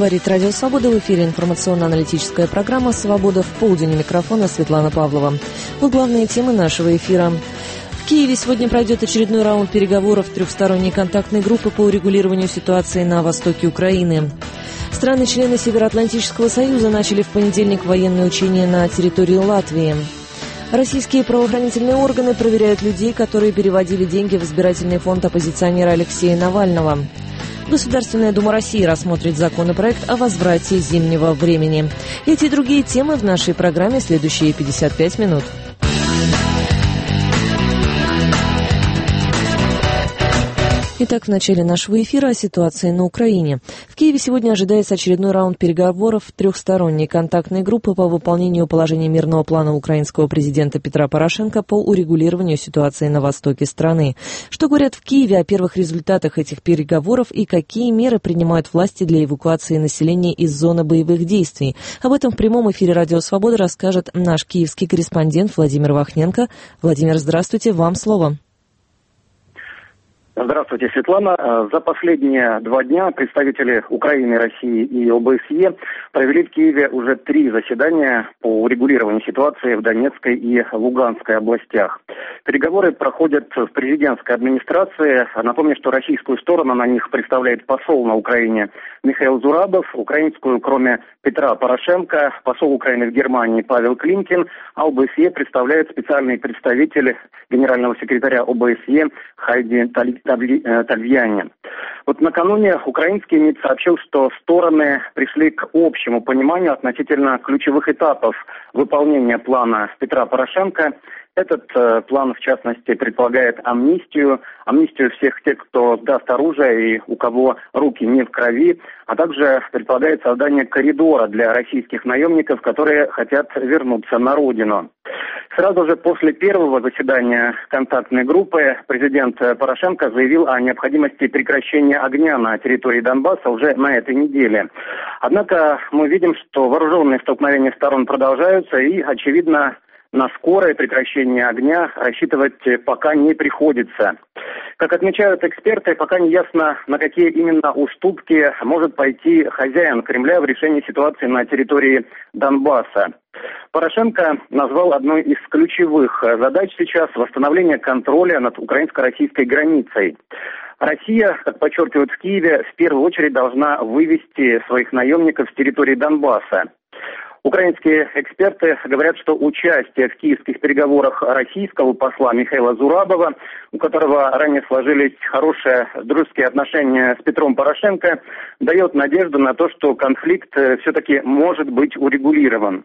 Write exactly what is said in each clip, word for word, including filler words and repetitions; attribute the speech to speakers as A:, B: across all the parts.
A: Говорит Радио Свобода. В эфире информационно-аналитическая программа «Свобода». В полдень у микрофона Светлана Павлова. Вот главные темы нашего эфира. В Киеве сегодня пройдет очередной раунд переговоров трехсторонней контактной группы по урегулированию ситуации на востоке Украины. Страны-члены Североатлантического союза начали в понедельник военные учения на территории Латвии. Российские правоохранительные органы проверяют людей, которые переводили деньги в избирательный фонд оппозиционера Алексея Навального. Государственная Дума России рассмотрит законопроект о возврате зимнего времени. Эти и другие темы в нашей программе следующие пятьдесят пять минут. Итак, в начале нашего эфира о ситуации на Украине. В Киеве сегодня ожидается очередной раунд переговоров трехсторонней контактной группы по выполнению положений мирного плана украинского президента Петра Порошенко по урегулированию ситуации на востоке страны. Что говорят в Киеве о первых результатах этих переговоров и какие меры принимают власти для эвакуации населения из зоны боевых действий? Об этом в прямом эфире Радио Свобода расскажет наш киевский корреспондент Владимир Вахненко. Владимир, здравствуйте, вам слово.
B: Здравствуйте, Светлана. За последние два дня представители Украины, России и ОБСЕ провели в Киеве уже три заседания по урегулированию ситуации в Донецкой и Луганской областях. Переговоры проходят в президентской администрации. Напомню, что российскую сторону на них представляет посол на Украине Михаил Зурабов, украинскую, кроме Петра Порошенко, посол Украины в Германии Павел Климкин, а ОБСЕ представляет специальный представитель генерального секретаря ОБСЕ Хайди Тальяни. Вот накануне украинский МИД сообщил, что стороны пришли к общему пониманию относительно ключевых этапов выполнения плана Петра Порошенко. Этот э, план, в частности, предполагает амнистию, амнистию всех тех, кто сдаст оружие и у кого руки не в крови, а также предполагает создание коридора для российских наемников, которые хотят вернуться на родину. Сразу же после первого заседания контактной группы президент Порошенко заявил о необходимости прекращения огня на территории Донбасса уже на этой неделе. Однако мы видим, что вооруженные столкновения сторон продолжаются и, очевидно, на скорое прекращение огня рассчитывать пока не приходится. Как отмечают эксперты, пока не ясно, на какие именно уступки может пойти хозяин Кремля в решении ситуации на территории Донбасса. Порошенко назвал одной из ключевых задач сейчас восстановление контроля над украинско-российской границей. Россия, как подчеркивают в Киеве, в первую очередь должна вывести своих наемников с территории Донбасса. Украинские эксперты говорят, что участие в киевских переговорах российского посла Михаила Зурабова, у которого ранее сложились хорошие дружеские отношения с Петром Порошенко, дает надежду на то, что конфликт все-таки может быть урегулирован.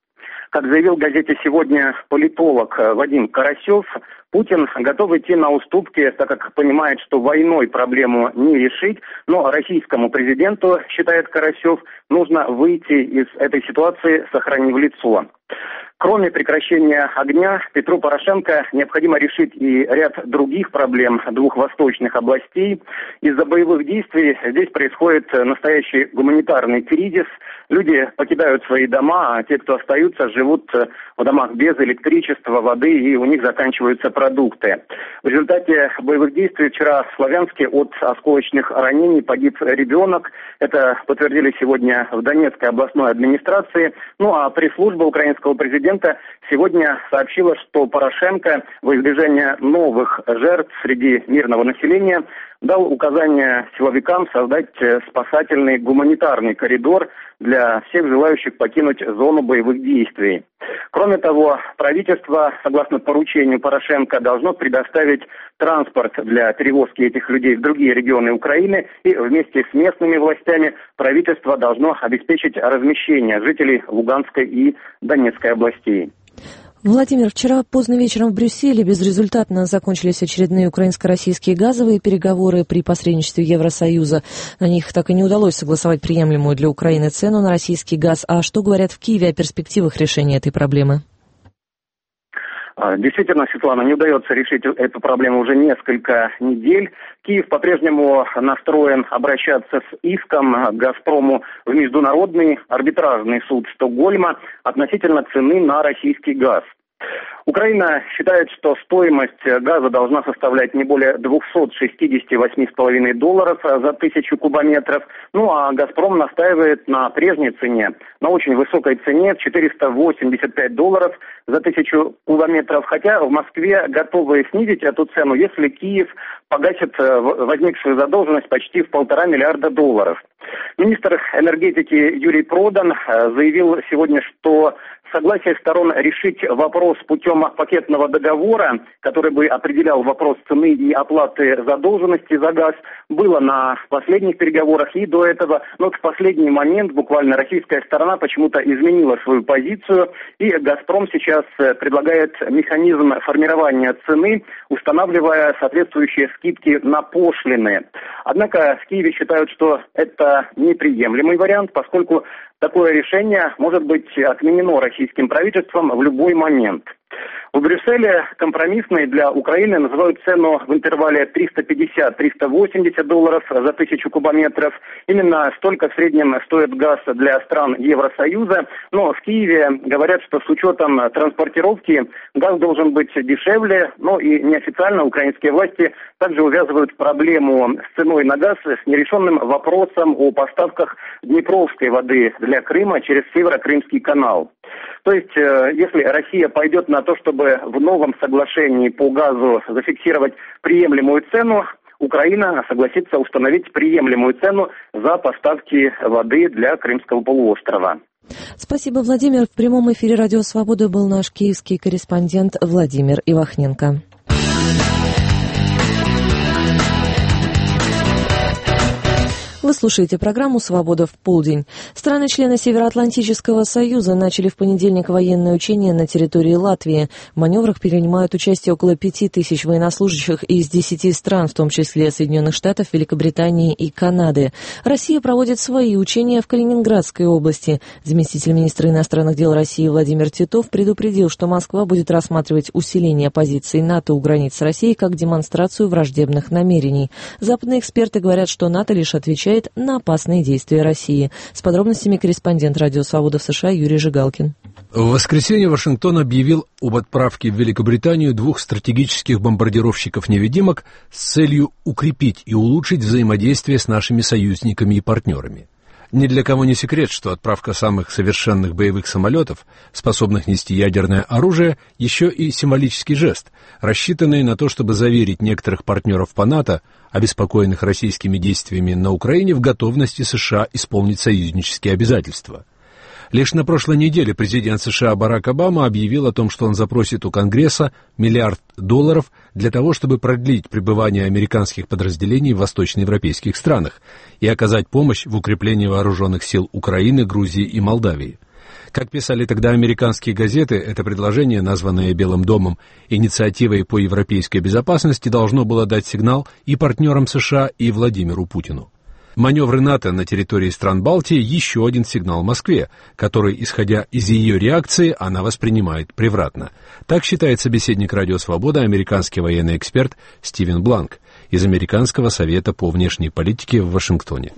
B: Как заявил в газете «Сегодня» политолог Вадим Карасев, Путин готов идти на уступки, так как понимает, что войной проблему не решить, но российскому президенту, считает Карасев, нужно выйти из этой ситуации, сохранив лицо. Кроме прекращения огня, Петру Порошенко необходимо решить и ряд других проблем двух восточных областей. Из-за боевых действий здесь происходит настоящий гуманитарный кризис. Люди покидают свои дома, а те, кто остаются, живут в домах без электричества, воды, и у них заканчиваются продукты. В результате боевых действий вчера в Славянске от осколочных ранений погиб ребенок. Это подтвердили сегодня в Донецкой областной администрации. Ну а пресс-служба украинского президента сегодня сообщила, что Порошенко во избежание новых жертв среди мирного населения дал указание силовикам создать спасательный гуманитарный коридор для всех желающих покинуть зону боевых действий. Кроме того, правительство, согласно поручению Порошенко, должно предоставить транспорт для перевозки этих людей в другие регионы Украины, и вместе с местными властями правительство должно обеспечить размещение жителей Луганской и Донецкой областей.
A: Владимир, вчера поздно вечером в Брюсселе безрезультатно закончились очередные украинско-российские газовые переговоры при посредничестве Евросоюза. На них так и не удалось согласовать приемлемую для Украины цену на российский газ. А что говорят в Киеве о перспективах решения этой проблемы?
B: Действительно, Светлана, не удается решить эту проблему уже несколько недель. Киев по-прежнему настроен обращаться с иском к «Газпрому» в Международный арбитражный суд Стокгольма относительно цены на российский газ. Украина считает, что стоимость газа должна составлять не более двести шестьдесят восемь целых пять десятых долларов за тысячу кубометров. Ну а «Газпром» настаивает на прежней цене, на очень высокой цене в четыреста восемьдесят пять долларов за тысячу кубометров. Хотя в Москве готовы снизить эту цену, если Киев погасит возникшую задолженность почти в полтора миллиарда долларов. Министр энергетики Юрий Продан заявил сегодня, что согласие сторон решить вопрос путем пакетного договора, который бы определял вопрос цены и оплаты задолженности за газ, было на последних переговорах и до этого. Но в последний момент буквально российская сторона почему-то изменила свою позицию, и «Газпром» сейчас предлагает механизм формирования цены, устанавливая соответствующие скидки на пошлины. Однако в Киеве считают, что это неприемлемый вариант, поскольку такое решение может быть отменено российским правительством в любой момент. В Брюсселе компромиссной для Украины называют цену в интервале триста пятьдесят - триста восемьдесят долларов за тысячу кубометров. Именно столько в среднем стоит газ для стран Евросоюза. Но в Киеве говорят, что с учетом транспортировки газ должен быть дешевле. Но и неофициально украинские власти также увязывают проблему с ценой на газ с нерешенным вопросом о поставках днепровской воды для Крыма через Северо-Крымский канал. То есть, если Россия пойдет на то, чтобы в новом соглашении по газу зафиксировать приемлемую цену, Украина согласится установить приемлемую цену за поставки воды для Крымского полуострова.
A: Спасибо, Владимир. В прямом эфире «Радио Свобода» был наш киевский корреспондент Владимир Ивахненко. Вы слушаете программу «Свобода в полдень». Страны-члены Североатлантического союза начали в понедельник военные учения на территории Латвии. В маневрах принимают участие около пяти тысяч военнослужащих из десяти стран, в том числе Соединенных Штатов, Великобритании и Канады. Россия проводит свои учения в Калининградской области. Заместитель министра иностранных дел России Владимир Титов предупредил, что Москва будет рассматривать усиление позиций НАТО у границ России как демонстрацию враждебных намерений. Западные эксперты говорят, что НАТО лишь отвечает на опасные действия России. С подробностями корреспондент «Радио Свобода» в США Юрий Жигалкин.
C: В воскресенье Вашингтон объявил об отправке в Великобританию двух стратегических бомбардировщиков-невидимок с целью укрепить и улучшить взаимодействие с нашими союзниками и партнерами. Ни для кого не секрет, что отправка самых совершенных боевых самолетов, способных нести ядерное оружие, еще и символический жест, рассчитанный на то, чтобы заверить некоторых партнеров по НАТО, обеспокоенных российскими действиями на Украине, в готовности США исполнить союзнические обязательства. Лишь на прошлой неделе президент США Барак Обама объявил о том, что он запросит у Конгресса миллиард долларов для того, чтобы продлить пребывание американских подразделений в восточноевропейских странах и оказать помощь в укреплении вооруженных сил Украины, Грузии и Молдавии. Как писали тогда американские газеты, это предложение, названное Белым домом инициативой по европейской безопасности, должно было дать сигнал и партнерам США, и Владимиру Путину. Маневры НАТО на территории стран Балтии – еще один сигнал Москве, который, исходя из ее реакции, она воспринимает превратно. Так считает собеседник «Радио Свобода», американский военный эксперт Стивен Бланк из Американского совета по внешней политике в Вашингтоне.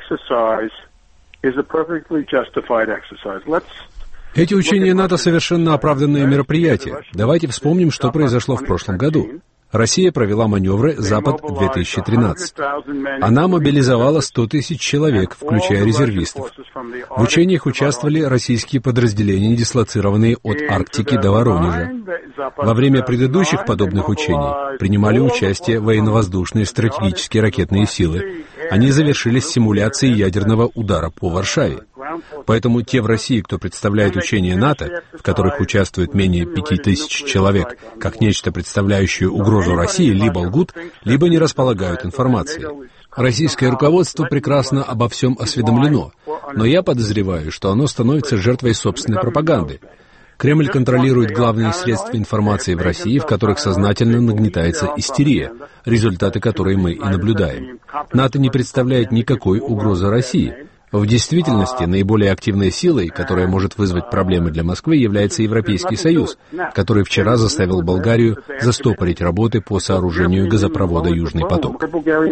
C: Эти учения НАТО совершенно оправданные мероприятия. Давайте вспомним, что произошло в прошлом году. Россия провела маневры «Запад-две тысячи тринадцать». Она мобилизовала сто тысяч человек, включая резервистов. В учениях участвовали российские подразделения, дислоцированные от Арктики до Воронежа. Во время предыдущих подобных учений принимали участие военно-воздушные стратегические ракетные силы. Они завершились симуляцией ядерного удара по Варшаве. Поэтому те в России, кто представляет учения НАТО, в которых участвует менее пяти тысяч человек, как нечто, представляющее угрозу России, либо лгут, либо не располагают информацией. Российское руководство прекрасно обо всем осведомлено, но я подозреваю, что оно становится жертвой собственной пропаганды. Кремль контролирует главные средства информации в России, в которых сознательно нагнетается истерия, результаты которой мы и наблюдаем. НАТО не представляет никакой угрозы России. В действительности, наиболее активной силой, которая может вызвать проблемы для Москвы, является Европейский Союз, который вчера заставил Болгарию застопорить работы по сооружению газопровода «Южный поток».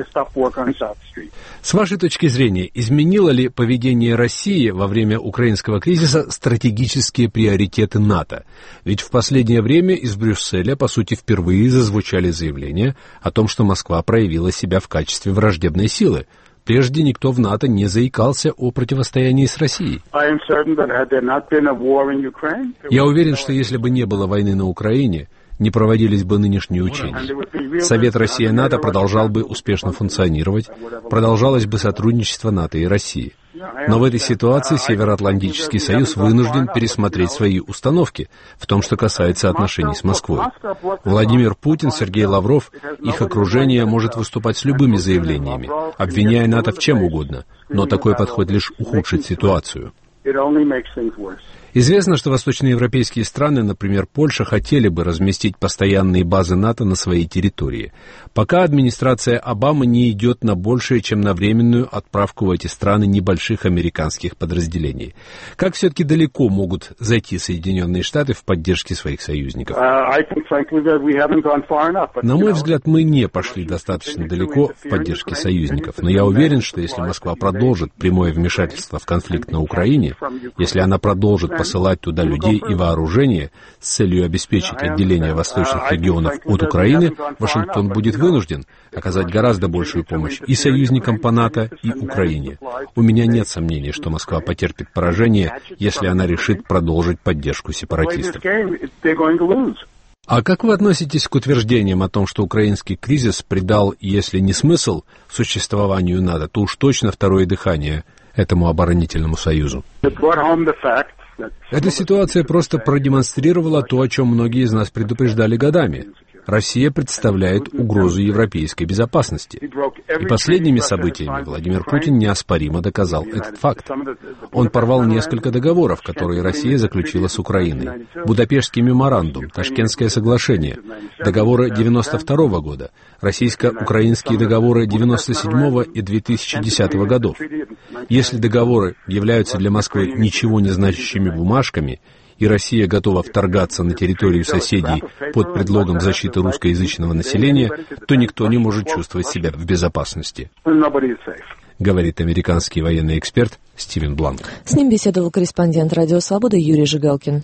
C: С вашей точки зрения, изменило ли поведение России во время украинского кризиса стратегические приоритеты НАТО? Ведь в последнее время из Брюсселя, по сути, впервые зазвучали заявления о том, что Москва проявила себя в качестве враждебной силы. Прежде никто в НАТО не заикался о противостоянии с Россией. Я уверен, что если бы не было войны на Украине, не проводились бы нынешние учения. Совет Россия-НАТО продолжал бы успешно функционировать, продолжалось бы сотрудничество НАТО и России. Но в этой ситуации Североатлантический союз вынужден пересмотреть свои установки в том, что касается отношений с Москвой. Владимир Путин, Сергей Лавров, их окружение может выступать с любыми заявлениями, обвиняя НАТО в чем угодно, но такой подход лишь ухудшит ситуацию. Известно, что восточноевропейские страны, например, Польша, хотели бы разместить постоянные базы НАТО на своей территории. Пока администрация Обамы не идет на большее, чем на временную отправку в эти страны небольших американских подразделений. Как все-таки далеко могут зайти Соединенные Штаты в поддержке своих союзников? На мой взгляд, мы не пошли достаточно далеко в поддержке союзников, но я уверен, что если Москва продолжит прямое вмешательство в конфликт на Украине, если она продолжит посылать туда людей и вооружение с целью обеспечить отделение восточных регионов от Украины, Вашингтон будет вынужден оказать гораздо большую помощь и союзникам по НАТО, и Украине. У меня нет сомнений, что Москва потерпит поражение, если она решит продолжить поддержку сепаратистов. А как вы относитесь к утверждениям о том, что украинский кризис придал, если не смысл существованию НАТО, то уж точно второе дыхание этому оборонительному союзу? Эта ситуация просто продемонстрировала то, о чем многие из нас предупреждали годами. Россия представляет угрозу европейской безопасности. И последними событиями Владимир Путин неоспоримо доказал этот факт. Он порвал несколько договоров, которые Россия заключила с Украиной. Будапештский меморандум, Ташкентское соглашение, договоры девяносто второго года, российско-украинские договоры девяносто седьмого и две тысячи десятого годов. Если договоры являются для Москвы ничего не значащими бумажками, и Россия готова вторгаться на территорию соседей под предлогом защиты русскоязычного населения, то никто не может чувствовать себя в безопасности, говорит американский военный эксперт Стивен Бланк.
A: С ним беседовал корреспондент «Радио Свобода» Юрий Жигалкин.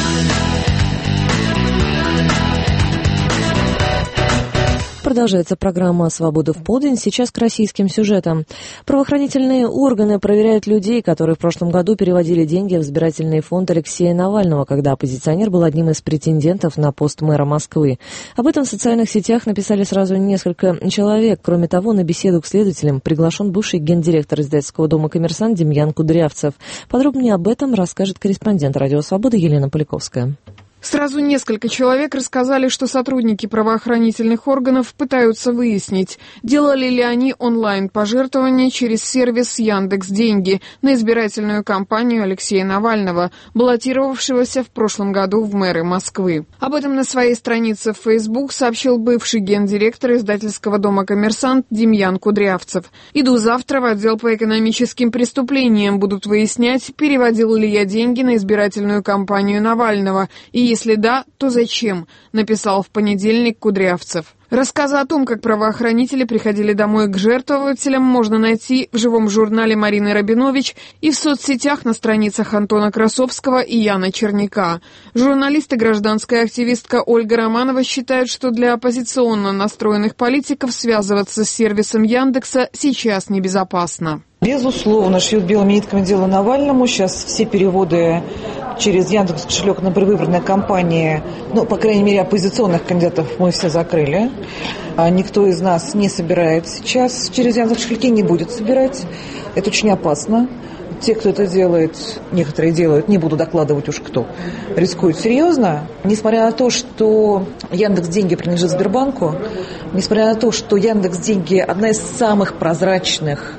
A: Продолжается программа «Свобода в полдень». Сейчас к российским сюжетам. Правоохранительные органы проверяют людей, которые в прошлом году переводили деньги в избирательный фонд Алексея Навального, когда оппозиционер был одним из претендентов на пост мэра Москвы. Об этом в социальных сетях написали сразу несколько человек. Кроме того, на беседу к следователям приглашен бывший гендиректор издательского дома «Коммерсант» Демьян Кудрявцев. Подробнее об этом расскажет корреспондент «Радио Свобода» Елена Поляковская.
D: Сразу несколько человек рассказали, что сотрудники правоохранительных органов пытаются выяснить, делали ли они онлайн-пожертвования через сервис Яндекс.Деньги на избирательную кампанию Алексея Навального, баллотировавшегося в прошлом году в мэры Москвы. Об этом на своей странице в Facebook сообщил бывший гендиректор издательского дома «Коммерсант» Демьян Кудрявцев. «Иду завтра в отдел по экономическим преступлениям, будут выяснять, переводил ли я деньги на избирательную кампанию Навального, и если да, то зачем?» написал в понедельник Кудрявцев. Рассказы о том, как правоохранители приходили домой к жертвователям, можно найти в живом журнале Марины Рабинович и в соцсетях на страницах Антона Красовского и Яна Черняка. Журналист и гражданская активистка Ольга Романова считают, что для оппозиционно настроенных политиков связываться с сервисом Яндекса сейчас небезопасно.
E: Безусловно, шьют белыми нитками дело Навальному. Сейчас все переводы через Яндекс.Кошелек на предвыборные кампании, ну, по крайней мере, оппозиционных кандидатов мы все закрыли. А никто из нас не собирает сейчас через Яндекс.Кошельки, не будет собирать. Это очень опасно. Те, кто это делает, некоторые делают, не буду докладывать уж кто, рискуют серьезно. Несмотря на то, что Яндекс.Деньги принадлежит Сбербанку, несмотря на то, что Яндекс.Деньги одна из самых прозрачных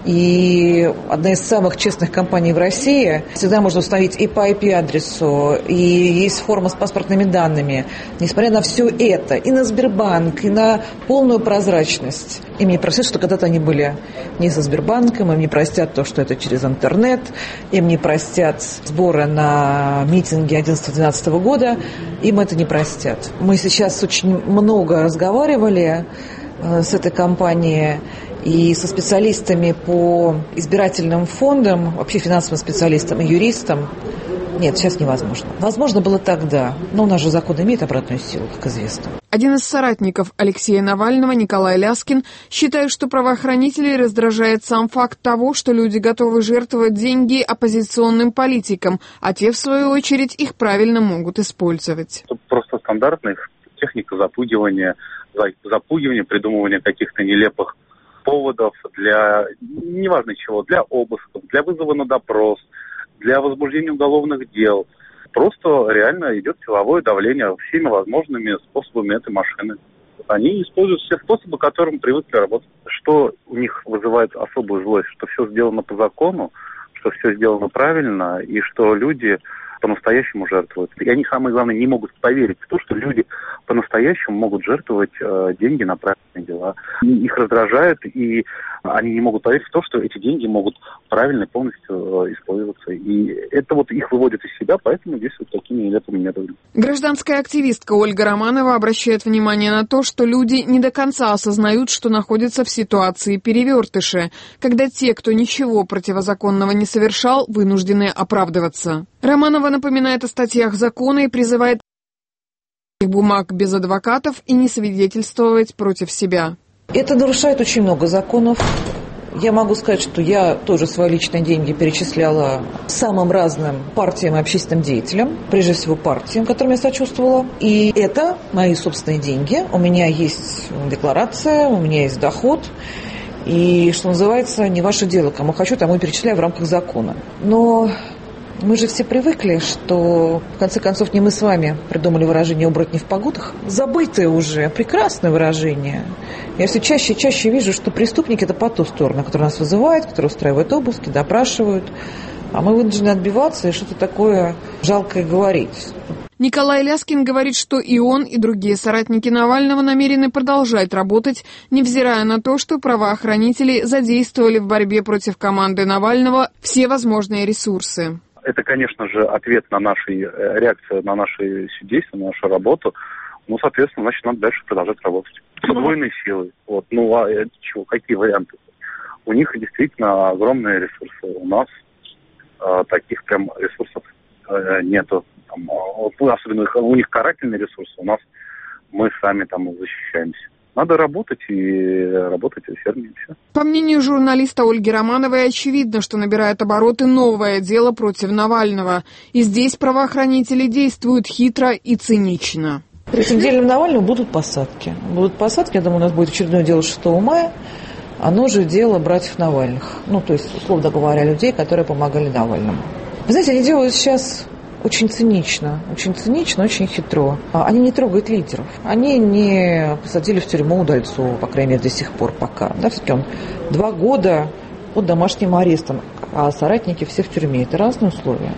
E: И одна из самых честных компаний в России. Всегда можно установить и по ай пи-адресу, и есть форма с паспортными данными. Несмотря на все это, и на Сбербанк, и на полную прозрачность. Им не простят, что когда-то они были не со Сбербанком, им не простят то, что это через интернет, им не простят сборы на митинги одиннадцатого-двенадцатого года, им это не простят. Мы сейчас очень много разговаривали с этой компанией и со специалистами по избирательным фондам, вообще финансовым специалистам и юристам. Нет, сейчас невозможно. Возможно было тогда, но у нас же закон имеет обратную силу, как известно.
D: Один из соратников Алексея Навального, Николай Ляскин, считает, что правоохранителей раздражает сам факт того, что люди готовы жертвовать деньги оппозиционным политикам, а те, в свою очередь, их правильно могут использовать.
F: Это просто стандартная техника запугивания, запугивания, придумывания каких-то нелепых поводов для, неважно чего, для обысков, для вызова на допрос, для возбуждения уголовных дел. Просто реально идет силовое давление всеми возможными способами этой машины. Они используют все способы, к которым привыкли работать. Что у них вызывает особую злость, что все сделано по закону, что все сделано правильно, и что люди по-настоящему жертвуют. И они, самое главное, не могут поверить в то, что люди по-настоящему могут жертвовать э, деньги на правильные дела. И их раздражает, и они не могут поверить в то, что эти деньги могут правильно и полностью э, использоваться. И это вот их выводит из себя, поэтому действуют такими нелепыми методами.
D: Гражданская активистка Ольга Романова обращает внимание на то, что люди не до конца осознают, что находятся в ситуации перевертыша, когда те, кто ничего противозаконного не совершал, вынуждены оправдываться. Романова напоминает о статьях закона и призывает бумаг без адвокатов и не свидетельствовать против себя.
E: Это нарушает очень много законов. Я могу сказать, что я тоже свои личные деньги перечисляла самым разным партиям и общественным деятелям, прежде всего партиям, которым я сочувствовала. И это мои собственные деньги. У меня есть декларация, у меня есть доход. И, что называется, не ваше дело. Кому хочу, тому и перечисляю в рамках закона. Но мы же все привыкли, что, в конце концов, не мы с вами придумали выражение «оборотни в погонах». Забытое уже, прекрасное выражение. Я все чаще и чаще вижу, что преступники – это по ту сторону, которые нас вызывают, которые устраивают обыски, допрашивают. А мы вынуждены отбиваться и что-то такое жалкое говорить.
D: Николай Ляскин говорит, что и он, и другие соратники Навального намерены продолжать работать, невзирая на то, что правоохранители задействовали в борьбе против команды Навального все возможные ресурсы.
F: Это, конечно же, ответ на наши реакции, на наши действия, на нашу работу. Ну, соответственно, значит, надо дальше продолжать работать. С удвоенной силой. Вот. Ну, а чего, какие варианты? У них действительно огромные ресурсы. У нас э, таких прям ресурсов э, нету. Там, особенно у них карательные ресурсы, у нас мы сами там защищаемся. Надо работать и работать усерднее. Все.
D: По мнению журналиста Ольги Романовой, очевидно, что набирает обороты новое дело против Навального. И здесь правоохранители действуют хитро и цинично.
E: При этом деле Навального будут посадки. Будут посадки, я думаю, у нас будет очередное дело шестого мая. Оно же дело братьев Навальных. Ну, то есть, условно говоря, людей, которые помогали Навальному. Вы знаете, они делают сейчас очень цинично, очень цинично, очень хитро. Они не трогают лидеров. Они не посадили в тюрьму Удальцова, по крайней мере, до сих пор пока. Да, все-таки он два года под домашним арестом, а соратники все в тюрьме. Это разные условия.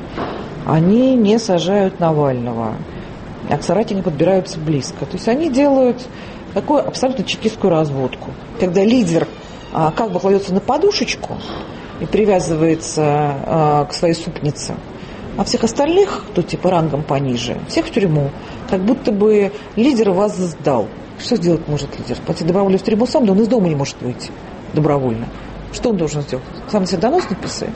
E: Они не сажают Навального, а к соратникам подбираются близко. То есть они делают такую абсолютно чекистскую разводку. Когда лидер а, как бы кладется на подушечку и привязывается а, к своей супнице, а всех остальных, кто типа рангом пониже, всех в тюрьму, как будто бы лидер вас сдал. Что сделать может лидер? Пойти добровольно в тюрьму сам, да он из дома не может выйти добровольно. Что он должен сделать? Сам себе донос написать?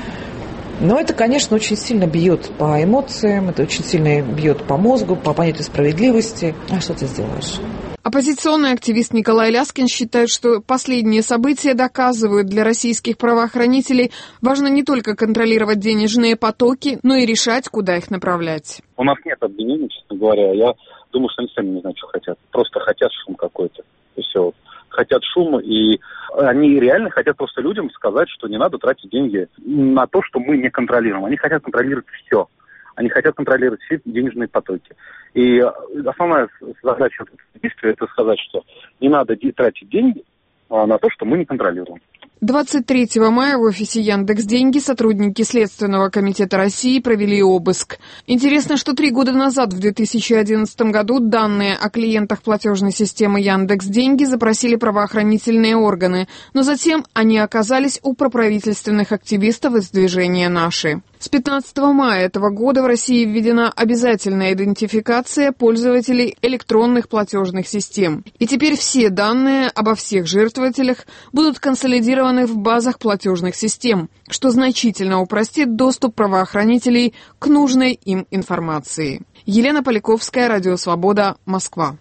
E: Но это, конечно, очень сильно бьет по эмоциям, это очень сильно бьет по мозгу, по понятию справедливости. А что ты сделаешь?
D: Оппозиционный активист Николай Ляскин считает, что последние события доказывают, для российских правоохранителей важно не только контролировать денежные потоки, но и решать, куда их направлять.
F: У нас нет обвинений, честно говоря. Я думаю, что они сами не знают, что хотят. Просто хотят шум какой-то. И все. Хотят шум, и они реально хотят просто людям сказать, что не надо тратить деньги на то, что мы не контролируем. Они хотят контролировать все. Они хотят контролировать все денежные потоки. И основная задача этого действия – это сказать, что не надо тратить деньги на то, что мы не контролируем.
D: двадцать третьего мая в офисе Яндекс.Деньги сотрудники Следственного комитета России провели обыск. Интересно, что три года назад, в две тысячи одиннадцатом году, данные о клиентах платежной системы Яндекс.Деньги запросили правоохранительные органы, но затем они оказались у проправительственных активистов из движения «Наши». С пятнадцатого мая этого года в России введена обязательная идентификация пользователей электронных платежных систем. И теперь все данные обо всех жертвователях будут консолидированы в базах платежных систем, что значительно упростит доступ правоохранителей к нужной им информации. Елена Поляковская, Радио Свобода, Москва.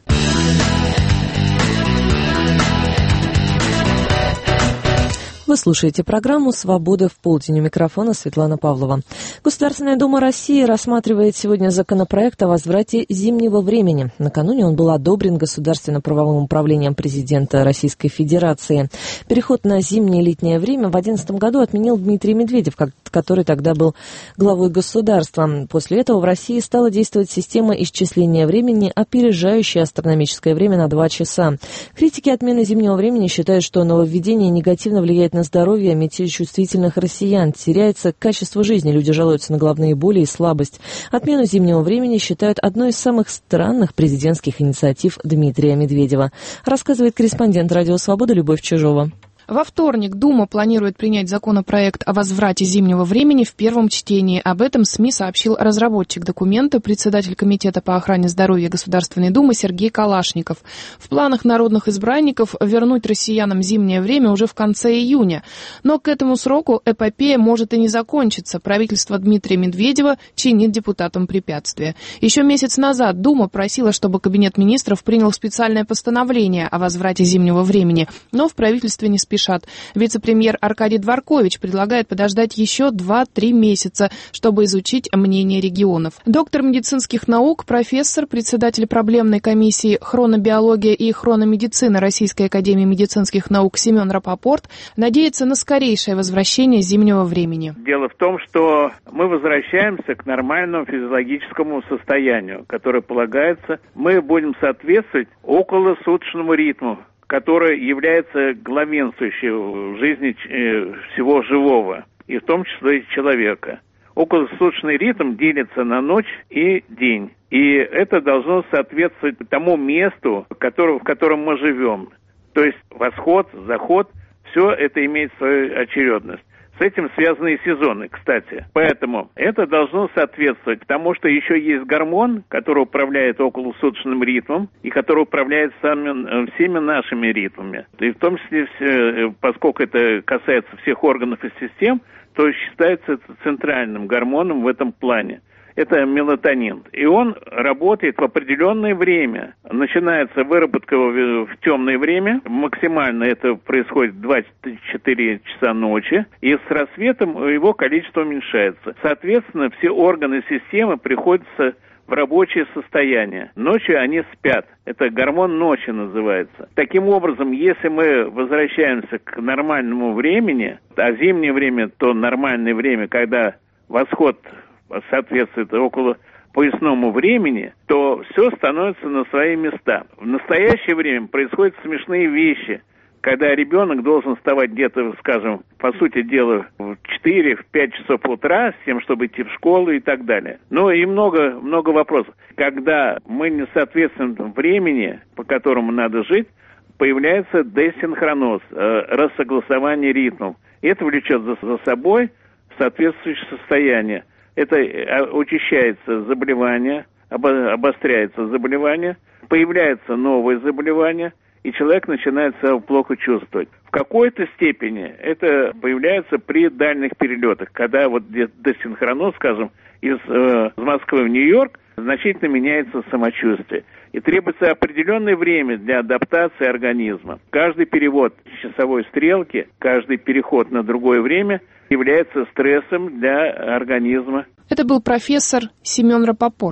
A: Вы слушаете программу «Свобода в полдень». У микрофона Светлана Павлова. Государственная Дума России рассматривает сегодня законопроект о возврате зимнего времени. Накануне он был одобрен Государственно-правовым управлением президента Российской Федерации. Переход на зимнее и летнее время в две тысячи одиннадцатом году отменил Дмитрий Медведев, который тогда был главой государства. После этого в России стала действовать система исчисления времени, опережающая астрономическое время на два часа. Критики отмены зимнего времени считают, что нововведение негативно влияет на на здоровье метеочувствительных россиян. Теряется качество жизни, люди жалуются на головные боли и слабость. Отмену зимнего времени считают одной из самых странных президентских инициатив Дмитрия Медведева. Рассказывает корреспондент Радио Свобода Любовь Чижова.
G: Во вторник Дума планирует принять законопроект о возврате зимнего времени в первом чтении. Об этом СМИ сообщил разработчик документа, председатель Комитета по охране здоровья Государственной Думы Сергей Калашников. В планах народных избранников вернуть россиянам зимнее время уже в конце июня. Но к этому сроку эпопея может и не закончиться. Правительство Дмитрия Медведева чинит депутатам препятствия. Еще месяц назад Дума просила, чтобы Кабинет министров принял специальное постановление о возврате зимнего времени, но в правительстве не спешит. Вице-премьер Аркадий Дворкович предлагает подождать еще два-три месяца, чтобы изучить мнение регионов. Доктор медицинских наук, профессор, председатель проблемной комиссии хронобиология и хрономедицина Российской академии медицинских наук Семен Рапопорт надеется на скорейшее возвращение зимнего времени.
H: Дело в том, что мы возвращаемся к нормальному физиологическому состоянию, которое полагается. Мы будем соответствовать околосуточному ритму, которая является главенствующей в жизни всего живого, и в том числе и человека. Околосуточный ритм делится на ночь и день, и это должно соответствовать тому месту, в котором мы живем. То есть восход, заход, все это имеет свою очередность. С этим связаны и сезоны, кстати. Поэтому это должно соответствовать, потому что еще есть гормон, который управляет околосуточным ритмом и который управляет сами, всеми нашими ритмами. И в том числе, поскольку это касается всех органов и систем, то считается это центральным гормоном в этом плане. Это мелатонин. И он работает в определенное время. Начинается выработка в темное время. Максимально это происходит в двадцать четыре часа ночи. И с рассветом его количество уменьшается. Соответственно, все органы системы приходятся в рабочее состояние. Ночью они спят. Это гормон ночи называется. Таким образом, если мы возвращаемся к нормальному времени, а зимнее время, то нормальное время, когда восход соответствует около поясному времени, то все становится на свои места. В настоящее время происходят смешные вещи, когда ребенок должен вставать где-то, скажем, по сути дела, в четыре-пять часов утра, с тем, чтобы идти в школу и так далее. Ну и много, много вопросов. Когда мы не соответствуем времени, по которому надо жить, появляется десинхроноз, э, рассогласование ритмов. И это влечет за, за собой соответствующее состояние. Это учащается заболевание, обостряется заболевание, появляется новое заболевание, и человек начинает себя плохо чувствовать. В какой-то степени это появляется при дальних перелетах, когда вот десинхроноз, скажем, из э, Москвы в Нью-Йорк, значительно меняется самочувствие. И требуется определенное время для адаптации организма. Каждый перевод часовой стрелки, каждый переход на другое время является стрессом для организма.
G: Это был профессор Семен Рапопорт.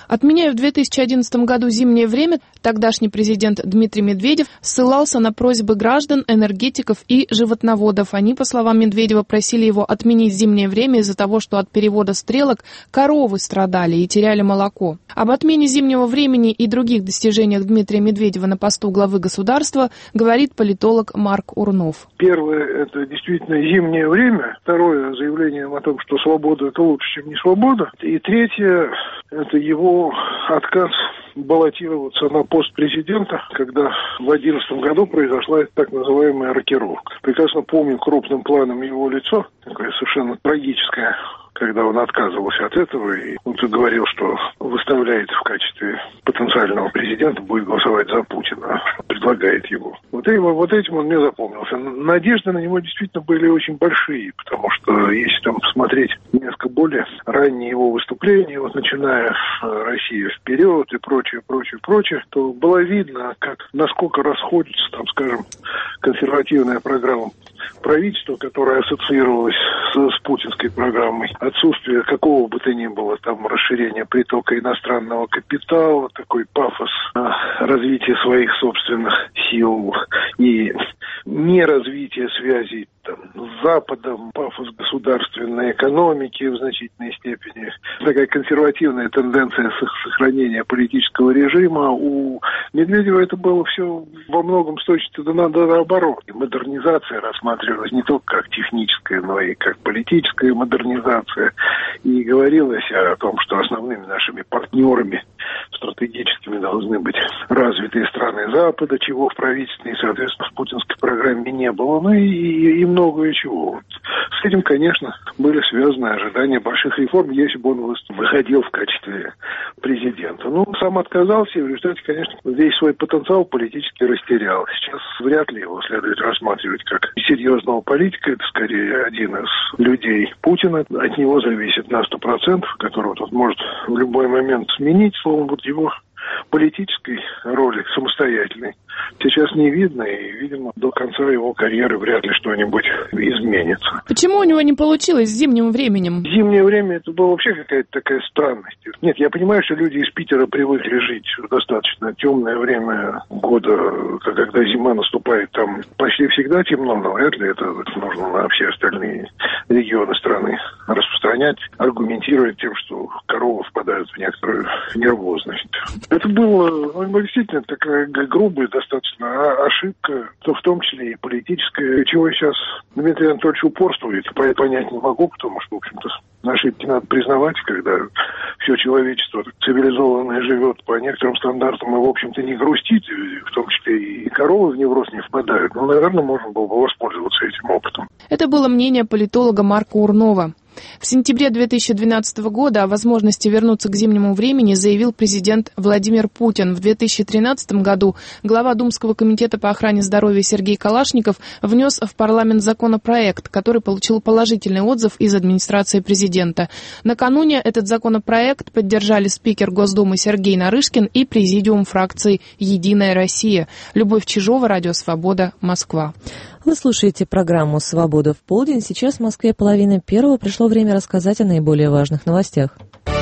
G: Отменяя в две тысячи одиннадцатом году зимнее время, тогдашний президент Дмитрий Медведев ссылался на просьбы граждан, энергетиков и животноводов. Они, по словам Медведева, просили его отменить зимнее время из-за того, что от перевода стрелок коровы страдали и теряли молоко. Об отмене зимнего времени и других достижениях Дмитрия Медведева на посту главы государства говорит политолог Марк Урнов.
I: Первое – это действительно зимнее время. Второе – заявление о том, что свобода – это лучше, чем не свобода. И третье – это его отказ баллотироваться на пост президента, когда в две тысячи одиннадцатом году произошла так называемая рокировка. Прекрасно помню крупным планом его лицо, такое совершенно трагическое, когда он отказывался от этого, и он тут говорил, что выставляет в качестве потенциального президента, будет голосовать за Путина, предлагает его. Вот, и, вот этим он мне запомнился. Надежды на него действительно были очень большие, потому что если там посмотреть несколько более ранние его выступления, вот начиная «Россия вперед» и прочее, прочее, прочее, то было видно, как, насколько расходится, там, скажем, консервативная программа правительства, которая ассоциировалась с, с путинской программой, отсутствие какого бы то ни было там расширения притока иностранного капитала, такой пафос а, развития своих собственных сил и неразвитие связей там, с Западом, пафос государственной экономики в значительной степени, такая консервативная тенденция сохранения политического режима. У Медведева это было все во многом с точностью до наоборот. Модернизация рассматривалась не только как техническая, но и как политическая модернизация. И говорилось о том, что основными нашими партнерами стратегическими должны быть развитые страны Запада, чего в правительственной, соответственно, в путинской программе не было. Ну и, и, и многое чего. Вот. С этим, конечно, были связаны ожидания больших реформ, если бы он выходил в качестве президента. Ну, он сам отказался, и в результате, конечно, весь свой потенциал политически растерял. Сейчас вряд ли его следует рассматривать как серьезного политика. Это скорее один из людей Путина. От него зависит на сто процентов, которого тут может в любой момент сменить. Словом, вот его политической роли самостоятельной сейчас не видно, и, видимо, до конца его карьеры вряд ли что-нибудь изменится.
G: Почему у него не получилось с зимним временем?
I: Зимнее время это была вообще какая-то такая странность. Нет, я понимаю, что люди из Питера привыкли жить в достаточно темное время года, когда зима наступает, там почти всегда темно, но вряд ли это нужно на все остальные регионы страны распространять, аргументировать тем, что коровы впадают в некоторую нервозность. Это было, ну, действительно такая грубая достаточно ошибка, то в том числе и политическая, чего сейчас Дмитрий Анатольевич упорствует, понять не могу, потому что, в общем-то, ошибки надо признавать, когда все человечество цивилизованное живет по некоторым стандартам и, в общем-то, не грустит, в том числе и коровы в невроз не впадают. Но, наверное, можно было бы воспользоваться этим опытом.
G: Это было мнение политолога Марка Урнова. В сентябре две тысячи двенадцатого года о возможности вернуться к зимнему времени заявил президент Владимир Путин. В две тысячи тринадцатом году глава Думского комитета по охране здоровья Сергей Калашников внес в парламент законопроект, который получил положительный отзыв из администрации президента. Накануне этот законопроект поддержали спикер Госдумы Сергей Нарышкин и президиум фракции «Единая Россия». Любовь Чижова, Радио Свобода, Москва.
A: Вы слушаете программу «Свобода в полдень». Сейчас в Москве половина первого. Пришло время рассказать о наиболее важных новостях.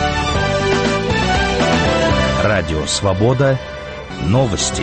J: Радио «Свобода». Новости.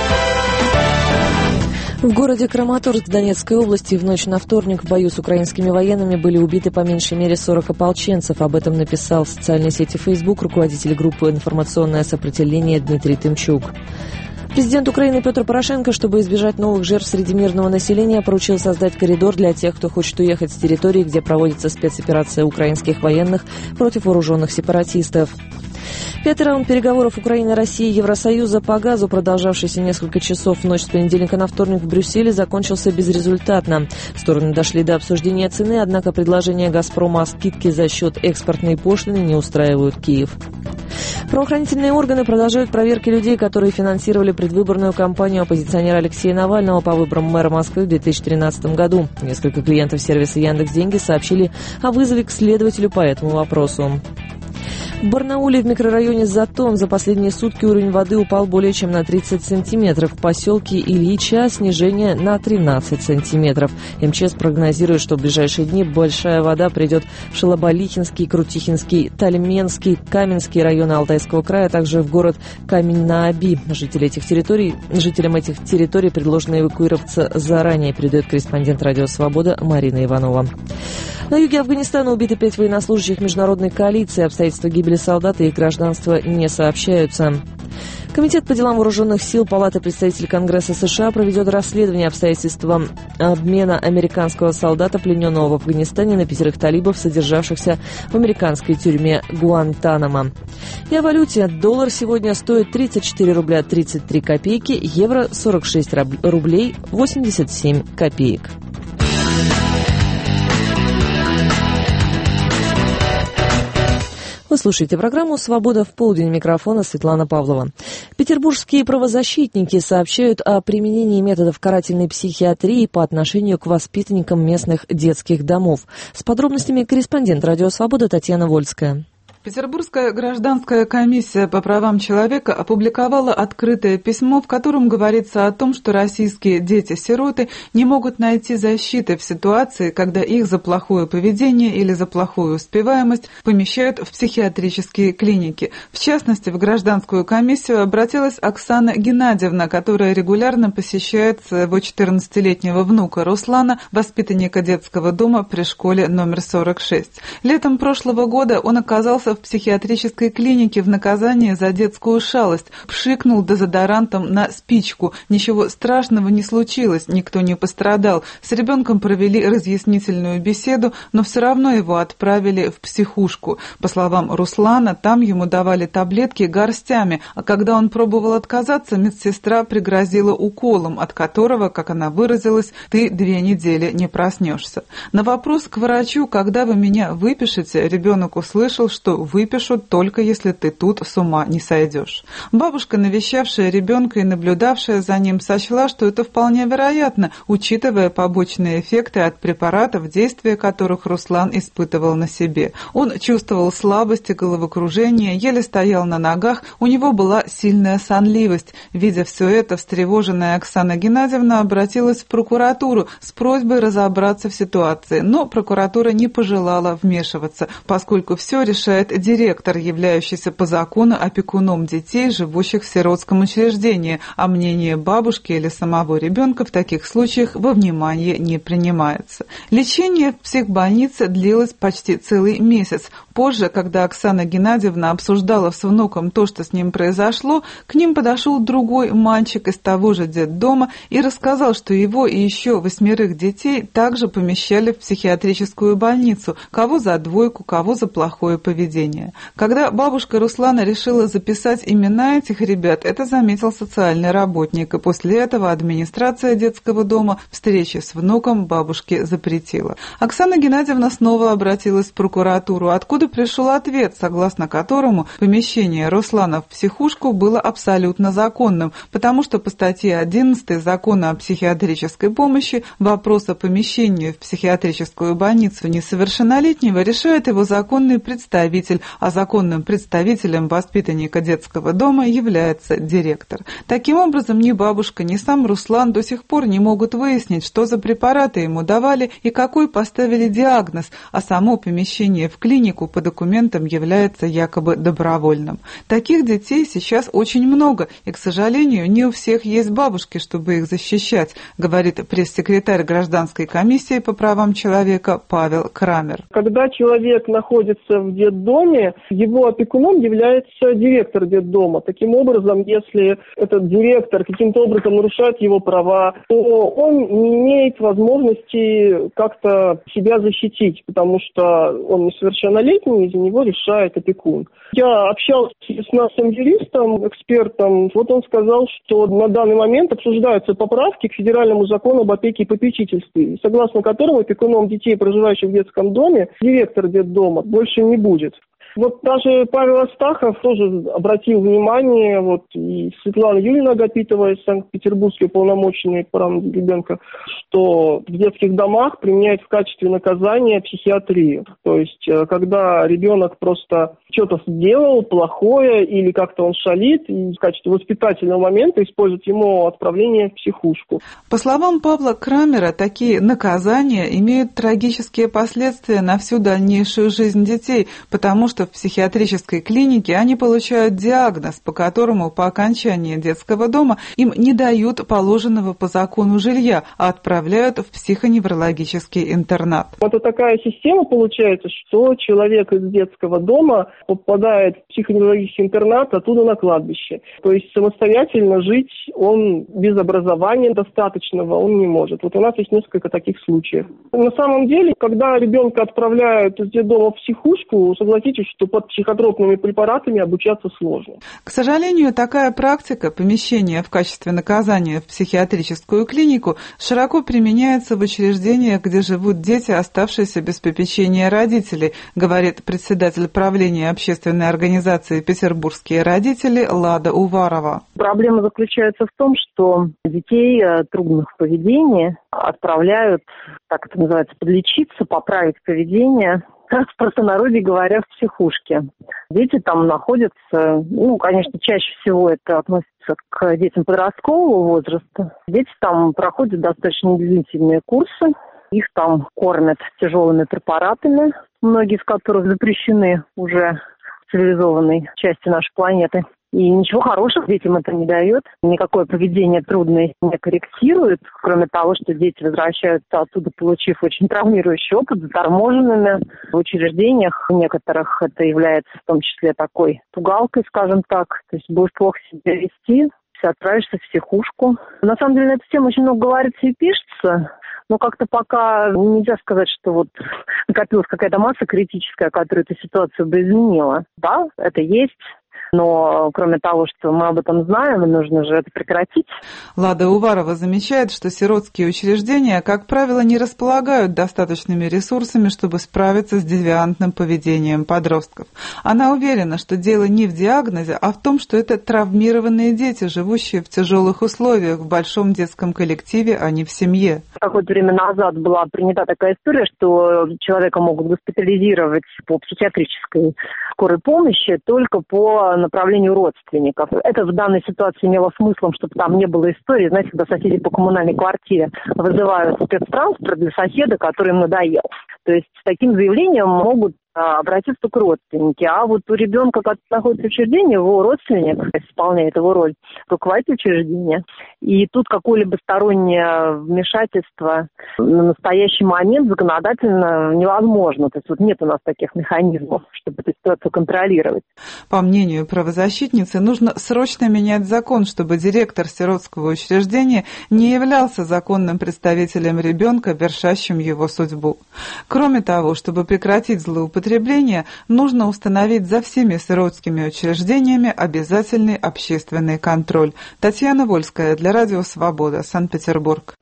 A: В городе Краматорск Донецкой области в ночь на вторник в бою с украинскими военными были убиты по меньшей мере сорок ополченцев. Об этом написал в социальной сети Facebook руководитель группы «Информационное сопротивление» Дмитрий Тымчук. Президент Украины Петр Порошенко, чтобы избежать новых жертв среди мирного населения, поручил создать коридор для тех, кто хочет уехать с территории, где проводится спецоперация украинских военных против вооруженных сепаратистов. Пятый раунд переговоров Украины, России и Евросоюза по газу, продолжавшийся несколько часов в ночь с понедельника на вторник в Брюсселе, закончился безрезультатно. Стороны дошли до обсуждения цены, однако предложения «Газпрома» о скидке за счет экспортной пошлины не устраивают Киев. Правоохранительные органы продолжают проверки людей, которые финансировали предвыборную кампанию оппозиционера Алексея Навального по выборам мэра Москвы в две тысячи тринадцатом году. Несколько клиентов сервиса Яндекс.Деньги сообщили о вызове к следователю по этому вопросу. В Барнауле в микрорайоне Затон за последние сутки уровень воды упал более чем на тридцать сантиметров. В поселке Ильича снижение на тринадцать сантиметров. МЧС прогнозирует, что в ближайшие дни большая вода придет в Шалобалихинский, Крутихинский, Тальменский, Каменский районы Алтайского края, а также в город Камень-на-Оби. Жители этих территорий, жителям этих территорий предложено эвакуироваться заранее, передает корреспондент «Радио Свобода» Марина Иванова. На юге Афганистана убиты пять военнослужащих международной коалиции. Обстоятельства гибели солдат и их гражданства не сообщаются. Комитет по делам вооруженных сил Палаты представителей Конгресса США проведет расследование обстоятельств обмена американского солдата, плененного в Афганистане, на пятерых талибов, содержавшихся в американской тюрьме Гуантанамо. И о валюте. Доллар сегодня стоит тридцать четыре рубля тридцать три копейки, евро сорок шесть рублей восемьдесят семь копеек. Вы слушаете программу «Свобода в полдень». Микрофона Светлана Павлова. Петербургские правозащитники сообщают о применении методов карательной психиатрии по отношению к воспитанникам местных детских домов. С подробностями корреспондент «Радио Свобода» Татьяна Вольская.
K: Петербургская гражданская комиссия по правам человека опубликовала открытое письмо, в котором говорится о том, что российские дети-сироты не могут найти защиты в ситуации, когда их за плохое поведение или за плохую успеваемость помещают в психиатрические клиники. В частности, в гражданскую комиссию обратилась Оксана Геннадьевна, которая регулярно посещает своего четырнадцатилетнего внука Руслана, воспитанника детского дома при школе номер сорок шесть. Летом прошлого года он оказался в психиатрической клинике в наказание за детскую шалость. Пшикнул дезодорантом на спичку. Ничего страшного не случилось, никто не пострадал. С ребенком провели разъяснительную беседу, но все равно его отправили в психушку. По словам Руслана, там ему давали таблетки горстями, а когда он пробовал отказаться, медсестра пригрозила уколом, от которого, как она выразилась, ты две недели не проснешься. На вопрос к врачу, когда вы меня выпишете, ребенок услышал, что выпишут только если ты тут с ума не сойдешь. Бабушка, навещавшая ребенка и наблюдавшая за ним, сочла, что это вполне вероятно, учитывая побочные эффекты от препаратов, действия которых Руслан испытывал на себе. Он чувствовал слабость и головокружение, еле стоял на ногах, у него была сильная сонливость. Видя все это, встревоженная Оксана Геннадьевна обратилась в прокуратуру с просьбой разобраться в ситуации, но прокуратура не пожелала вмешиваться, поскольку все решает директор, являющийся по закону опекуном детей, живущих в сиротском учреждении, а мнение бабушки или самого ребенка в таких случаях во внимание не принимается. Лечение в психбольнице длилось почти целый месяц. Позже, когда Оксана Геннадьевна обсуждала с внуком то, что с ним произошло, к ним подошел другой мальчик из того же детдома и рассказал, что его и еще восьмерых детей также помещали в психиатрическую больницу, кого за двойку, кого за плохое поведение. Когда бабушка Руслана решила записать имена этих ребят, это заметил социальный работник, и после этого администрация детского дома встречи с внуком бабушке запретила. Оксана Геннадьевна снова обратилась в прокуратуру, откуда пришел ответ, согласно которому помещение Руслана в психушку было абсолютно законным, потому что по статье одиннадцатой Закона о психиатрической помощи вопрос о помещении в психиатрическую больницу несовершеннолетнего решает его законный представитель, а законным представителем воспитанника детского дома является директор. Таким образом, ни бабушка, ни сам Руслан до сих пор не могут выяснить, что за препараты ему давали и какой поставили диагноз, а само помещение в клинику по документам является якобы добровольным. Таких детей сейчас очень много, и, к сожалению, не у всех есть бабушки, чтобы их защищать, говорит пресс-секретарь гражданской комиссии по правам человека Павел Крамер.
L: Когда человек находится в детдоме, его опекуном является директор детдома. Таким образом, если этот директор каким-то образом нарушает его права, то он не имеет возможности как-то себя защитить, потому что он несовершеннолетний, и за него решает опекун. Я общался с нашим юристом, экспертом. Вот он сказал, что на данный момент обсуждаются поправки к федеральному закону об опеке и попечительстве, согласно которому опекуном детей, проживающих в детском доме, директор детдома больше не будет. Вот даже Павел Астахов тоже обратил внимание, вот и Светлана Юрьевна Агапитова из Санкт-Петербургской уполномоченной по правам ребенка, что в детских домах применяют в качестве наказания психиатрию. То есть, когда ребенок просто что-то сделал плохое или как-то он шалит, и в качестве воспитательного момента используют ему отправление в психушку.
K: По словам Павла Крамера, такие наказания имеют трагические последствия на всю дальнейшую жизнь детей, потому что в психиатрической клинике они получают диагноз, по которому по окончании детского дома им не дают положенного по закону жилья, а отправляют в психоневрологический интернат.
L: Это такая система получается, что человек из детского дома попадает в психоневрологический интернат, оттуда на кладбище. То есть самостоятельно жить он без образования достаточного он не может. Вот у нас есть несколько таких случаев. На самом деле, когда ребенка отправляют из детдома в психушку, согласитесь, что под психотропными препаратами обучаться сложно.
K: К сожалению, такая практика помещения в качестве наказания в психиатрическую клинику широко применяется в учреждениях, где живут дети, оставшиеся без попечения родителей, говорит председатель правления общественной организации «Петербургские родители» Лада Уварова.
M: Проблема заключается в том, что детей трудных в поведении отправляют, так это называется, подлечиться, поправить поведение, как в простонародье говоря, в психушке. Дети там находятся, ну, конечно, чаще всего это относится к детям подросткового возраста. Дети там проходят достаточно длительные курсы, их там кормят тяжелыми препаратами, многие из которых запрещены уже в цивилизованной части нашей планеты. И ничего хорошего детям это не дает. Никакое поведение трудное не корректирует, кроме того, что дети возвращаются оттуда, получив очень травмирующий опыт, заторможенными. В учреждениях некоторых это является в том числе такой пугалкой, скажем так. То есть будешь плохо себя вести, отправишься в психушку. На самом деле на эту тему очень много говорится и пишется. Но как-то пока нельзя сказать, что вот накопилась какая-то масса критическая, которая эту ситуацию бы изменила. Да, это есть. Но кроме того, что мы об этом знаем, нужно же это прекратить.
K: Лада Уварова замечает, что сиротские учреждения, как правило, не располагают достаточными ресурсами, чтобы справиться с девиантным поведением подростков. Она уверена, что дело не в диагнозе, а в том, что это травмированные дети, живущие в тяжелых условиях в большом детском коллективе, а не в семье.
M: Какое-то время назад была принята такая история, что человека могут госпитализировать по психиатрической скорой помощи только по направлению родственников. Это в данной ситуации имело смыслом, чтобы там не было истории, знаете, когда соседи по коммунальной квартире вызывают спецтранспорт для соседа, который им надоел. То есть с таким заявлением могут обратиться только родственники. А вот у ребенка, который находится в учреждении, его родственник исполняет его роль, руководитель учреждения. И тут какое-либо стороннее вмешательство на настоящий момент законодательно невозможно. То есть вот нет у нас таких механизмов, чтобы эту ситуацию контролировать.
K: По мнению правозащитницы, нужно срочно менять закон, чтобы директор сиротского учреждения не являлся законным представителем ребенка, вершащим его судьбу. Кроме того, чтобы прекратить злоупотребление, нужно установить за всеми сиротскими учреждениями обязательный общественный контроль. Татьяна Вольская для Радио Свобода, Санкт-Петербург.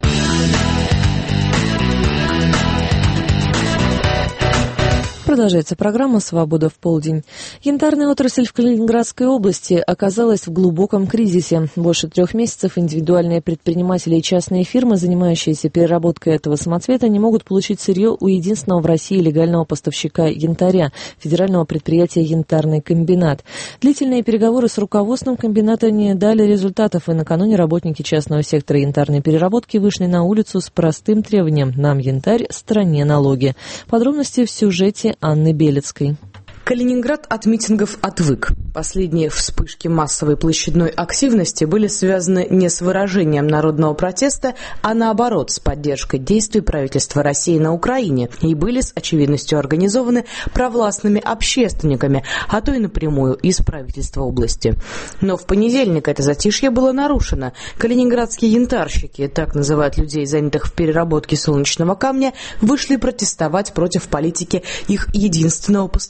A: Продолжается программа «Свобода в полдень». Янтарная отрасль в Калининградской области оказалась в глубоком кризисе. Больше трех месяцев индивидуальные предприниматели и частные фирмы, занимающиеся переработкой этого самоцвета, не могут получить сырье у единственного в России легального поставщика янтаря – федерального предприятия «Янтарный комбинат». Длительные переговоры с руководством комбината не дали результатов, и накануне работники частного сектора янтарной переработки вышли на улицу с простым требованием «Нам янтарь, стране налоги». Подробности в сюжете Анны Белецкой.
N: Калининград от митингов отвык. Последние вспышки массовой площадной активности были связаны не с выражением народного протеста, а наоборот, с поддержкой действий правительства России на Украине и были с очевидностью организованы провластными общественниками, а то и напрямую из правительства области. Но в понедельник это затишье было нарушено. Калининградские янтарщики, так называют людей, занятых в переработке солнечного камня, вышли протестовать против политики их единственного поставщика.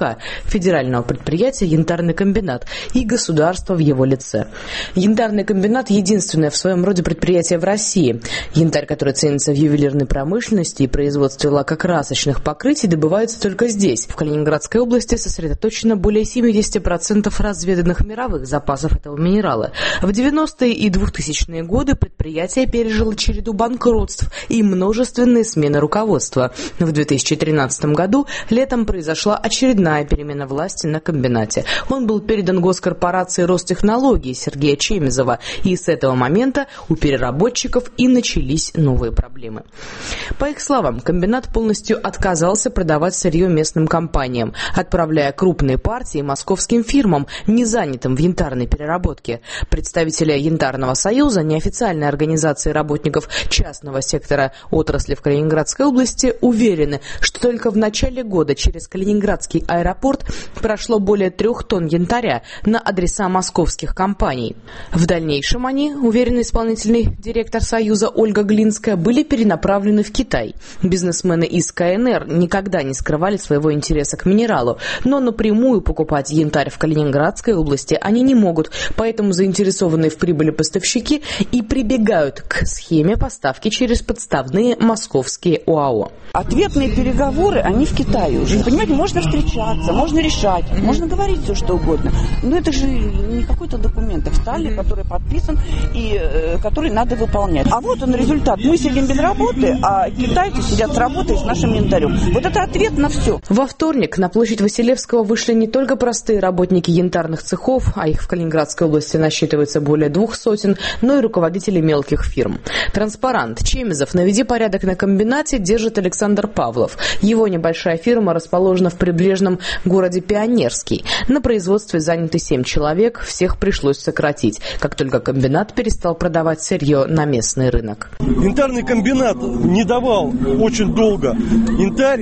N: ФПК, федерального предприятия «Янтарный комбинат» и государства в его лице. «Янтарный комбинат» — единственное в своем роде предприятие в России. Янтарь, который ценится в ювелирной промышленности и производстве лакокрасочных покрытий, добывается только здесь. В Калининградской области сосредоточено более семьдесят процентов разведанных мировых запасов этого минерала. В девяностые и двухтысячные годы предприятие пережило череду банкротств и множественные смены руководства. В две тысячи тринадцатом году летом произошла очередная перемена власти на комбинате. Он был передан госкорпорации Ростехнологии Сергея Чемизова, и с этого момента у переработчиков и начались новые проблемы. По их словам, комбинат полностью отказался продавать сырье местным компаниям, отправляя крупные партии московским фирмам, не занятым в янтарной переработке. Представители Янтарного союза, неофициальной организации работников частного сектора отрасли в Калининградской области, уверены, что только в начале года через Калининградский аэропорт прошло более трех тонн янтаря на адреса московских компаний. В дальнейшем они, уверен исполнительный директор Союза Ольга Глинская, были перенаправлены в Китай. Бизнесмены из ка эн эр никогда не скрывали своего интереса к минералу, но напрямую покупать янтарь в Калининградской области они не могут, поэтому заинтересованные в прибыли поставщики и прибегают к схеме поставки через подставные московские ОАО.
O: Ответные переговоры, они в Китае уже. Понимаете, можно встречаться, можно решать, можно говорить все, что угодно. Но это же не какой-то документ официальный, который подписан и э, который надо выполнять. А вот он результат. Мы сидим без работы, а китайцы сидят с работой с нашим янтарем. Вот это ответ на все.
N: Во вторник на площадь Василевского вышли не только простые работники янтарных цехов, а их в Калининградской области насчитывается более двух сотен, но и руководители мелких фирм. Транспарант «Чемизов, наведи порядок на комбинате» держит Александр Павлов. Его небольшая фирма расположена в прибрежном городе Пионерский. На производстве заняты семь человек, всех пришлось сократить, как только комбинат перестал продавать сырье на местный рынок.
P: Янтарный комбинат не давал очень долго. Янтарь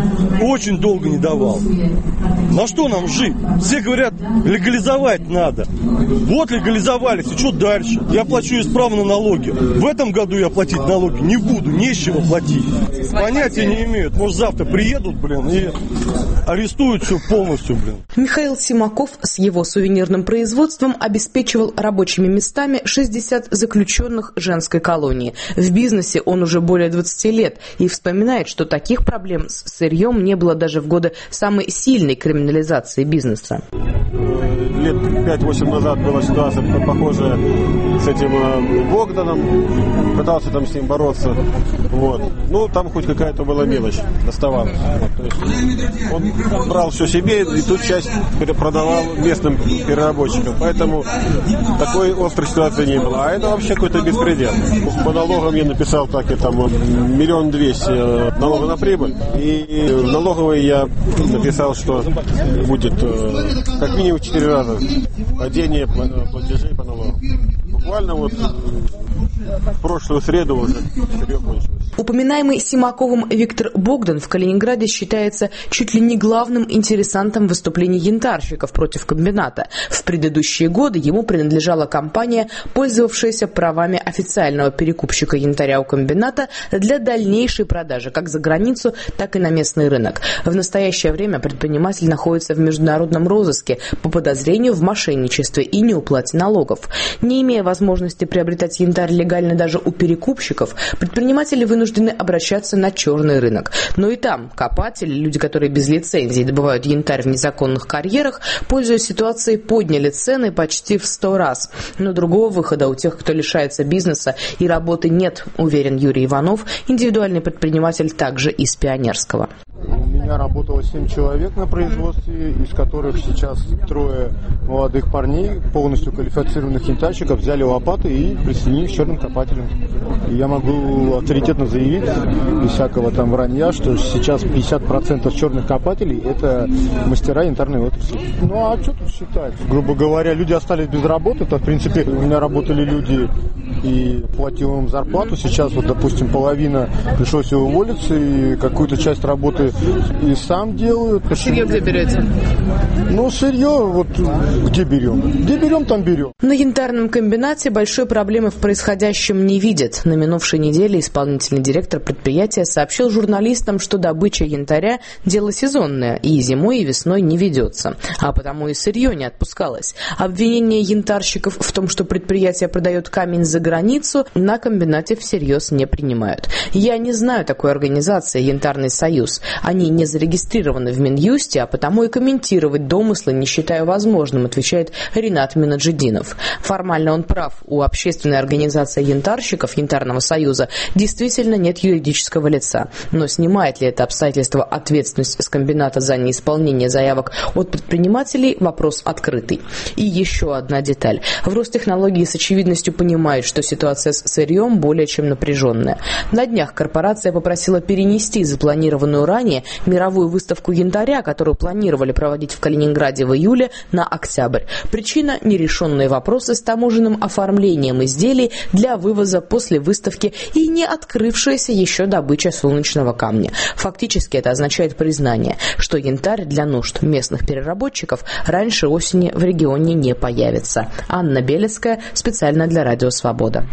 P: очень долго не давал. На что нам жить? Все говорят, легализовать надо. Вот легализовались, и что дальше? Я плачу исправно налоги. В этом году я платить налоги не буду, не с чего платить. Понятия не имеют. Может, завтра приедут, блин, и арестуют все полностью, блин.
N: Михаил Симаков с его сувенирным производством обеспечивал рабочими местами шестьдесят заключенных женской колонии. В бизнесе он уже более двадцати лет и вспоминает, что таких проблем с сырьем не было даже в годы самой сильной криминализации бизнеса.
Q: Лет пять-восемь назад была ситуация похожая с этим Богданом. Пытался там с ним бороться. Вот. Ну, там хоть какая-то была мелочь доставалась. Вот, то есть он брал все себе и тут часть продавал местным переработчикам. Поэтому такой острой ситуации не было. А это вообще какой-то беспредел. По налогам я написал так, и там миллион двести налога на прибыль. И в налоговой я написал, что будет как минимум четыре раза падение платежей по налогам. Буквально вот в прошлую среду уже сырье кончилось.
N: Упоминаемый Симаковым Виктор Богдан в Калининграде считается чуть ли не главным интересантом выступлений янтарщиков против комбината. В предыдущие годы ему принадлежала компания, пользовавшаяся правами официального перекупщика янтаря у комбината для дальнейшей продажи как за границу, так и на местный рынок. В настоящее время предприниматель находится в международном розыске по подозрению в мошенничестве и неуплате налогов. Не имея возможности приобретать янтарь легально даже у перекупщиков, предприниматели вынуждены обращаться на черный рынок. Но и там копатели, люди, которые без лицензии добывают янтарь в незаконных карьерах, пользуясь ситуацией, подняли цены почти в сто раз. Но другого выхода у тех, кто лишается бизнеса и работы, нет, уверен Юрий Иванов, индивидуальный предприниматель также из Пионерского.
R: У меня работало семь человек на производстве, из которых сейчас трое молодых парней, полностью квалифицированных янтарщиков, взяли лопаты и присоединились к черным копателям. И я могу авторитетно заявить, без всякого там вранья, что сейчас пятьдесят процентов черных копателей – это мастера янтарной отрасли. Ну а что тут считать? Грубо говоря, люди остались без работы, то в принципе у меня работали люди и платил им зарплату. Сейчас вот, допустим, половина пришлось уволиться, и какую-то часть работы и сам делаю.
G: Сырье где берете?
R: Ну, сырье, вот где берем? Где берем, там берем.
N: На янтарном комбинате большой проблемы в происходящем не видят. На минувшей неделе исполнительный директор предприятия сообщил журналистам, что добыча янтаря – дело сезонное, и зимой, и весной не ведется. А потому и сырье не отпускалось. Обвинение янтарщиков в том, что предприятие продает камень за границу, на комбинате всерьез не принимают. Я не знаю такой организации «Янтарный союз». Они не зарегистрированы в Минюсте, а потому и комментировать домыслы не считаю возможным, отвечает Ринат Минаджидинов. Формально он прав. У общественной организации янтарщиков Янтарного союза действительно нет юридического лица. Но снимает ли это обстоятельство ответственность с комбината за неисполнение заявок от предпринимателей – вопрос открытый. И еще одна деталь. В Ростехнологии с очевидностью понимают, что ситуация с сырьем более чем напряженная. На днях корпорация попросила перенести запланированную ранее мировую выставку янтаря, которую планировали проводить в Калининграде в июле, на октябрь. Причина – нерешенные вопросы с таможенным оформлением изделий для вывоза после выставки и не открывшаяся еще добыча солнечного камня. Фактически это означает признание, что янтарь для нужд местных переработчиков раньше осени в регионе не появится. Анна Белецкая, специально для Радио Свобода.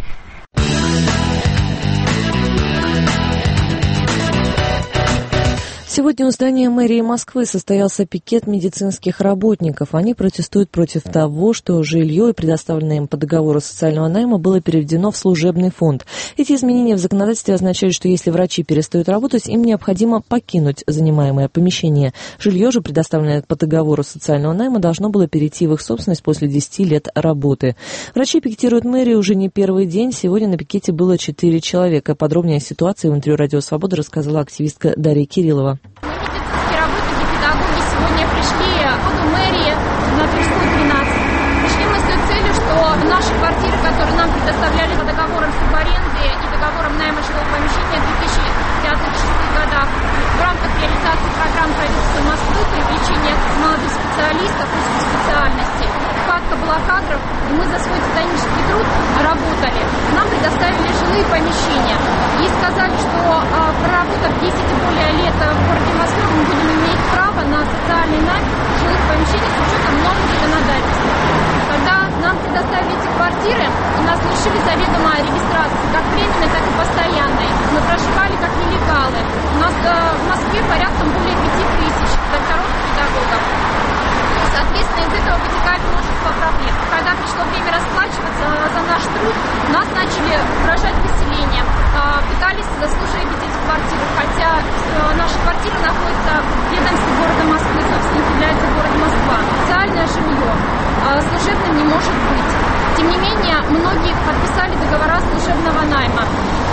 A: Сегодня у здания мэрии Москвы состоялся пикет медицинских работников. Они протестуют против того, что жилье, предоставленное им по договору социального найма, было переведено в служебный фонд. Эти изменения в законодательстве означают, что если врачи перестают работать, им необходимо покинуть занимаемое помещение. Жилье же, предоставленное по договору социального найма, должно было перейти в их собственность после десяти лет работы. Врачи пикетируют мэрию уже не первый день. Сегодня на пикете было четыре человека. Подробнее о ситуации в интервью Радио Свобода рассказала активистка Дарья Кириллова.
S: Медицинские работники, педагоги сегодня пришли в мэрии на Тверской тринадцать. Пришли мы с той целью, что наши квартиры, которые нам предоставляли по договорам субаренды и договорам найма жилого помещения в две тысячи пятом-две тысячи шестом годах в рамках реализации программ правительства Москвы привлечения молодых специалистов из специальностей. Нехватка была кадров, и мы за свой титанический труд работали. Нам предоставили жилые помещения. И сказали, что а, проработав десять и более лет в городе Москве, мы будем иметь право на социальный найм жилых помещений с учетом новых законодательств. Когда нам предоставили эти квартиры, и нас лишили заведомо регистрации, как временной, так и постоянной. Мы проживали как нелегалы. У нас а, в Москве порядком более пяти тысяч докторов и педагогов. Соответственно, из этого вытекает множество проблем. Когда пришло время расплачиваться за наш труд, нас начали угрожать выселением, пытались заслуживать эти квартиры, хотя наши квартиры находятся в ведомстве города Москвы, собственно, является город Москва. Социальное жилье служебным не может быть. Тем не менее, многие подписали договора служебного найма.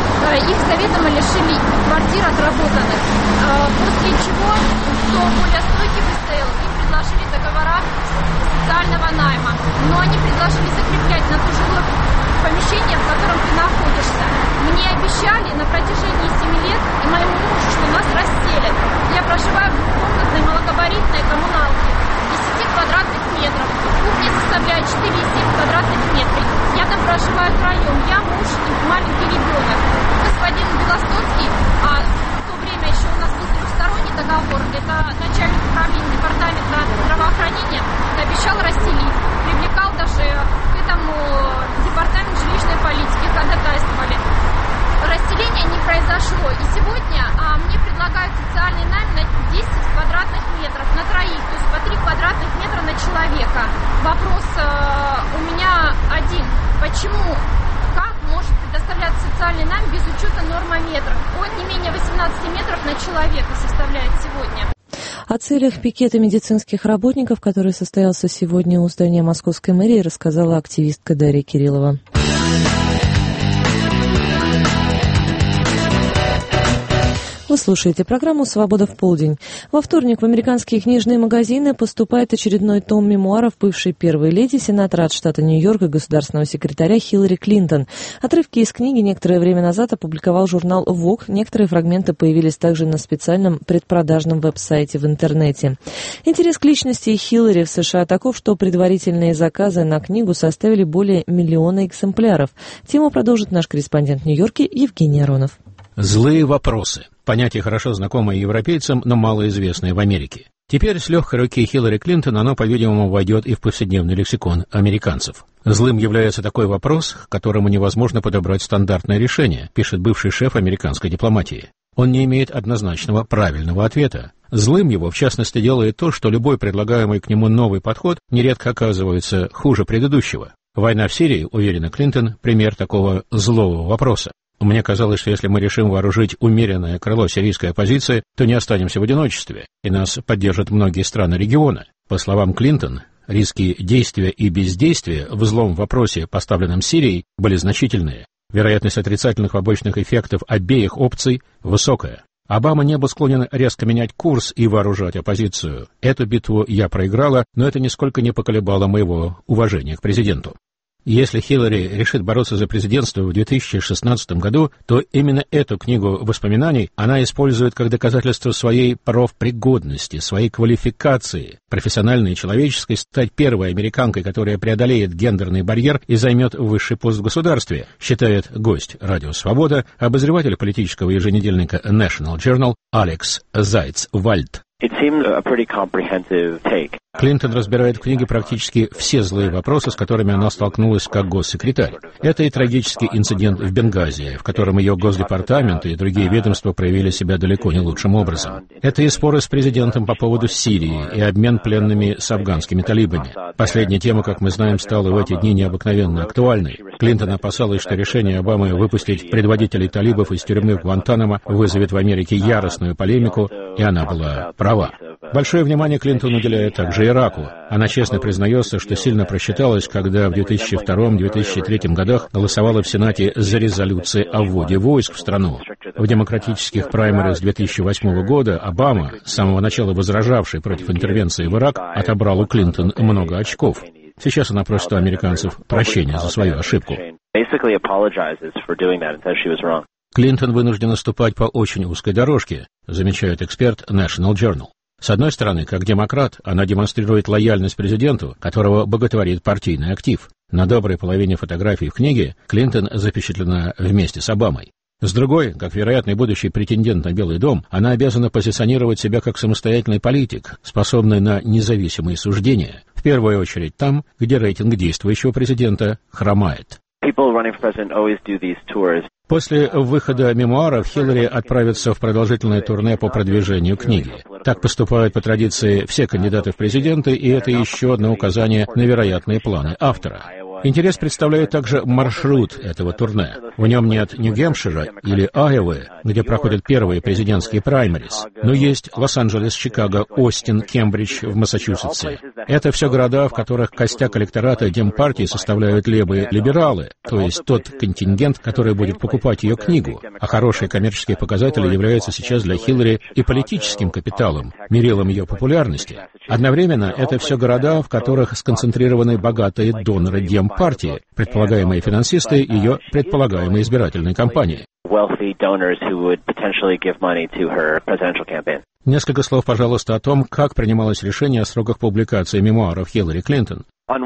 S: Их заведомо лишили квартир отработанных. После чего, кто более стойкий выстоял, им предложили договора социального найма. Но они предложили закреплять на то жилое помещение, в котором ты находишься. Мне обещали на протяжении семи лет и моему мужу, что нас расселят. Я проживаю в двухкомнатной малогабаритной коммуналке. десять квадратных метров. Кухня составляет четыре и семь квадратных метров. Я там проживаю втроем. Я, муж и маленький ребенок. Господин Белостоцкий, а в то время еще у нас был трехсторонний договор, это начальник управления департамента здравоохранения, обещал расселить. Привлекал даже к этому департамент жилищной политики, ходатайствовали. Расселение не произошло. И сегодня а, мне предлагают социальный найм на десять квадратных метров на троих, то есть по три квадратных метра на человека. Вопрос а, у меня один. Почему, как может предоставляться социальный найм без учета нормометров? Он не менее восемнадцати метров на человека составляет сегодня.
A: О целях пикета медицинских работников, который состоялся сегодня у здания Московской мэрии, рассказала активистка Дарья Кириллова. Вы слушаете программу «Свобода в полдень». Во вторник в американские книжные магазины поступает очередной том мемуаров бывшей первой леди, сенатора от штата Нью-Йорк и государственного секретаря Хиллари Клинтон. Отрывки из книги некоторое время назад опубликовал журнал Vogue. Некоторые фрагменты появились также на специальном предпродажном веб-сайте в интернете. Интерес к личности Хиллари в США таков, что предварительные заказы на книгу составили более миллиона экземпляров. Тему продолжит наш корреспондент в Нью-Йорке Евгений Аронов.
C: Злые вопросы. Понятие, хорошо знакомое европейцам, но малоизвестное в Америке. Теперь с легкой руки Хиллари Клинтон оно, по-видимому, войдет и в повседневный лексикон американцев. Злым является такой вопрос, к которому невозможно подобрать стандартное решение, пишет бывший шеф американской дипломатии. Он не имеет однозначного правильного ответа. Злым его, в частности, делает то, что любой предлагаемый к нему новый подход нередко оказывается хуже предыдущего. Война в Сирии, уверена Клинтон, пример такого злого вопроса. Мне казалось, что если мы решим вооружить умеренное крыло сирийской оппозиции, то не останемся в одиночестве, и нас поддержат многие страны региона. По словам Клинтон, риски действия и бездействия в злом вопросе, поставленном Сирией, были значительные. Вероятность отрицательных побочных эффектов обеих опций высокая. Обама не был склонен резко менять курс и вооружать оппозицию. Эту битву я проиграла, но это нисколько не поколебало моего уважения к президенту. Если Хиллари решит бороться за президентство в две тысячи шестнадцатом году, то именно эту книгу воспоминаний она использует как доказательство своей профпригодности, своей квалификации, профессиональной и человеческой, стать первой американкой, которая преодолеет гендерный барьер и займет высший пост в государстве, считает гость «Радио Свобода», обозреватель политического еженедельника National Journal Алекс Зайц-Вальд. Клинтон разбирает в книге практически все злые вопросы, с которыми она столкнулась как госсекретарь. Это и трагический инцидент в Бенгази, в котором ее госдепартамент и другие ведомства проявили себя далеко не лучшим образом. Это и споры с президентом по поводу Сирии, и обмен пленными с афганскими талибами. Последняя тема, как мы знаем, стала в эти дни необыкновенно актуальной. Клинтон опасалась, что решение Обамы выпустить предводителей талибов из тюрьмы в Гуантанамо вызовет в Америке яростную полемику, и она была права. Большое внимание Клинтон уделяет также Ираку. Она честно признается, что сильно просчиталась, когда в две тысячи втором — две тысячи третьем годах голосовала в Сенате за резолюции о вводе войск в страну. В демократических праймериз две тысячи восьмого года Обама, с самого начала возражавший против интервенции в Ирак, отобрал у Клинтон много очков. Сейчас она просит у американцев прощения за свою ошибку. Клинтон вынуждена ступать по очень узкой дорожке, замечает эксперт National Journal. С одной стороны, как демократ, она демонстрирует лояльность президенту, которого боготворит партийный актив. На доброй половине фотографий в книге Клинтон запечатлена вместе с Обамой. С другой, как вероятный будущий претендент на Белый дом, она обязана позиционировать себя как самостоятельный политик, способный на независимые суждения, в первую очередь там, где рейтинг действующего президента хромает. После выхода мемуаров Хиллари отправится в продолжительное турне по продвижению книги. Так поступают по традиции все кандидаты в президенты, и это еще одно указание на вероятные планы автора. Интерес представляет также маршрут этого турне. В нем нет Нью-Гэмпшира или Айовы, где проходят первые президентские праймериз, но есть Лос-Анджелес, Чикаго, Остин, Кембридж в Массачусетсе. Это все города, в которых костяк электората Демпартии составляют левые либералы, то есть тот контингент, который будет покупать ее книгу, а хорошие коммерческие показатели являются сейчас для Хиллари и политическим капиталом, мерилом ее популярности. Одновременно это все города, в которых сконцентрированы богатые доноры Демпартии, партии, предполагаемые финансисты ее предполагаемой избирательной кампании. Несколько слов, пожалуйста, о том, как принималось решение о сроках публикации мемуаров Хиллари Клинтон.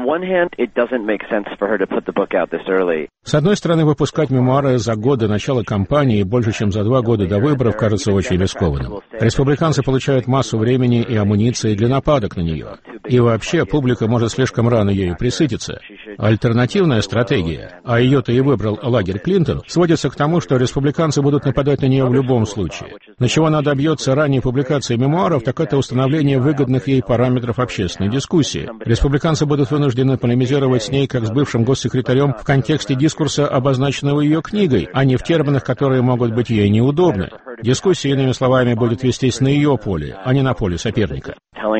C: С одной стороны, выпускать мемуары за год до начала кампании и больше, чем за два года до выборов, кажется очень рискованным. Республиканцы получают массу времени и амуниции для нападок на нее. И вообще, публика может слишком рано ею пресытиться. Альтернативная стратегия, а ее-то и выбрал лагерь Клинтон, сводится к тому, что республиканцы будут нападать на нее в любом случае. На чего она добьется ранней публикации мемуаров, так это установление выгодных ей параметров общественной дискуссии. Республиканцы будут вынуждены полемизировать с ней, как с бывшим госсекретарем, в контексте дискурса, обозначенного ее книгой, а не в терминах, которые могут быть ей неудобны. Дискуссия, иными словами, будет вестись на ее поле, а не на поле соперника.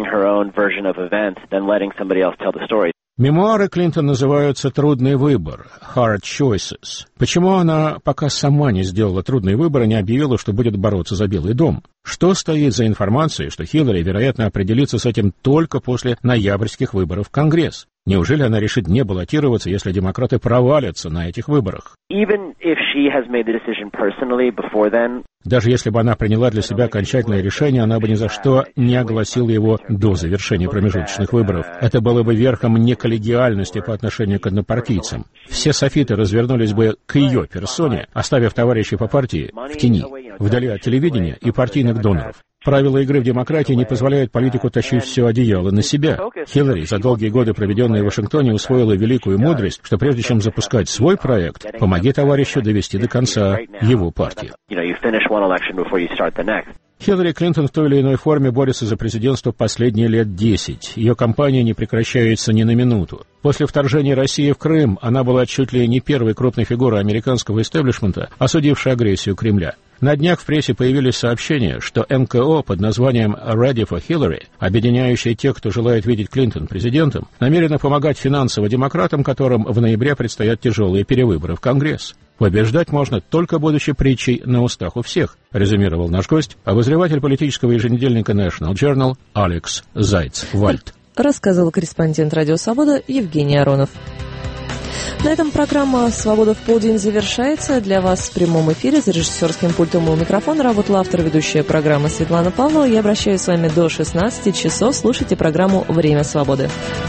C: Мемуары Клинтон называются «Трудный выбор» — «Hard Choices». Почему она пока сама не сделала трудный выбор и не объявила, что будет бороться за Белый дом? Что стоит за информацией, что Хиллари, вероятно, определится с этим только после ноябрьских выборов в Конгресс?
T: Неужели она решит не баллотироваться, если демократы провалятся на этих выборах? Даже если бы она приняла для себя окончательное решение, она бы ни за что не огласила его до завершения промежуточных выборов. Это было бы верхом неколлегиальности по отношению к однопартийцам. Все софиты развернулись бы к ее персоне, оставив товарищей по партии в тени, вдали от телевидения и партийных доноров. Правила игры в демократии не позволяют политику тащить все одеяло на себя. Хиллари, за долгие годы, проведенные в Вашингтоне, усвоила великую мудрость, что прежде чем запускать свой проект, помоги товарищу довести до конца его партию. Хиллари Клинтон в той или иной форме борется за президентство последние лет десять. Ее кампания не прекращается ни на минуту. После вторжения России в Крым она была чуть ли не первой крупной фигурой американского истеблишмента, осудившей агрессию Кремля. На днях в прессе появились сообщения, что эн ка о под названием «Ready for Hillary», объединяющее тех, кто желает видеть Клинтон президентом, намерена помогать финансово демократам, которым в ноябре предстоят тяжелые перевыборы в Конгресс. «Побеждать можно, только будучи притчей на устах у всех», резюмировал наш гость, обозреватель политического еженедельника National Journal Алекс Зайц-Вальд.
A: Рассказывал корреспондент «Радио Свобода» Евгений Аронов. На этом программа «Свобода в полдень» завершается. Для вас в прямом эфире за режиссерским пультом у микрофона работала автор ведущая программы Светлана Павлова. Я обращаюсь с вами до шестнадцати часов. Слушайте программу «Время свободы».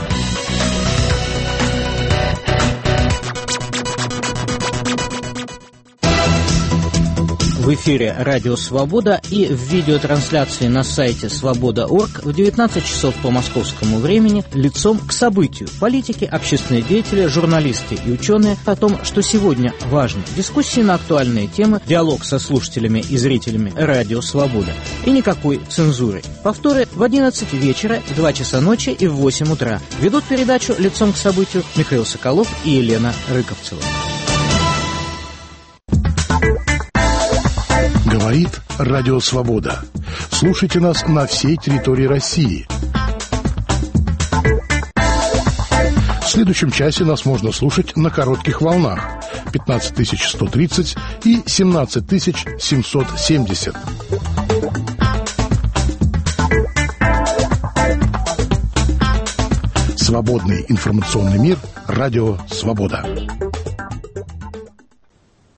U: В эфире «Радио Свобода» и в видеотрансляции на сайте свобода точка орг в девятнадцать часов по московскому времени лицом к событию. Политики, общественные деятели, журналисты и ученые о том, что сегодня важно. Дискуссии на актуальные темы, диалог со слушателями и зрителями «Радио Свобода». И никакой цензуры. Повторы в одиннадцать вечера, в два часа ночи и в восемь утра. Ведут передачу лицом к событию Михаил Соколов и Елена Рыковцева.
V: Говорит Радио Свобода. Слушайте нас на всей территории России. В следующем часе нас можно слушать на коротких волнах пятнадцать тысяч сто тридцать и семнадцать тысяч семьсот семьдесят. Свободный информационный мир. Радио Свобода.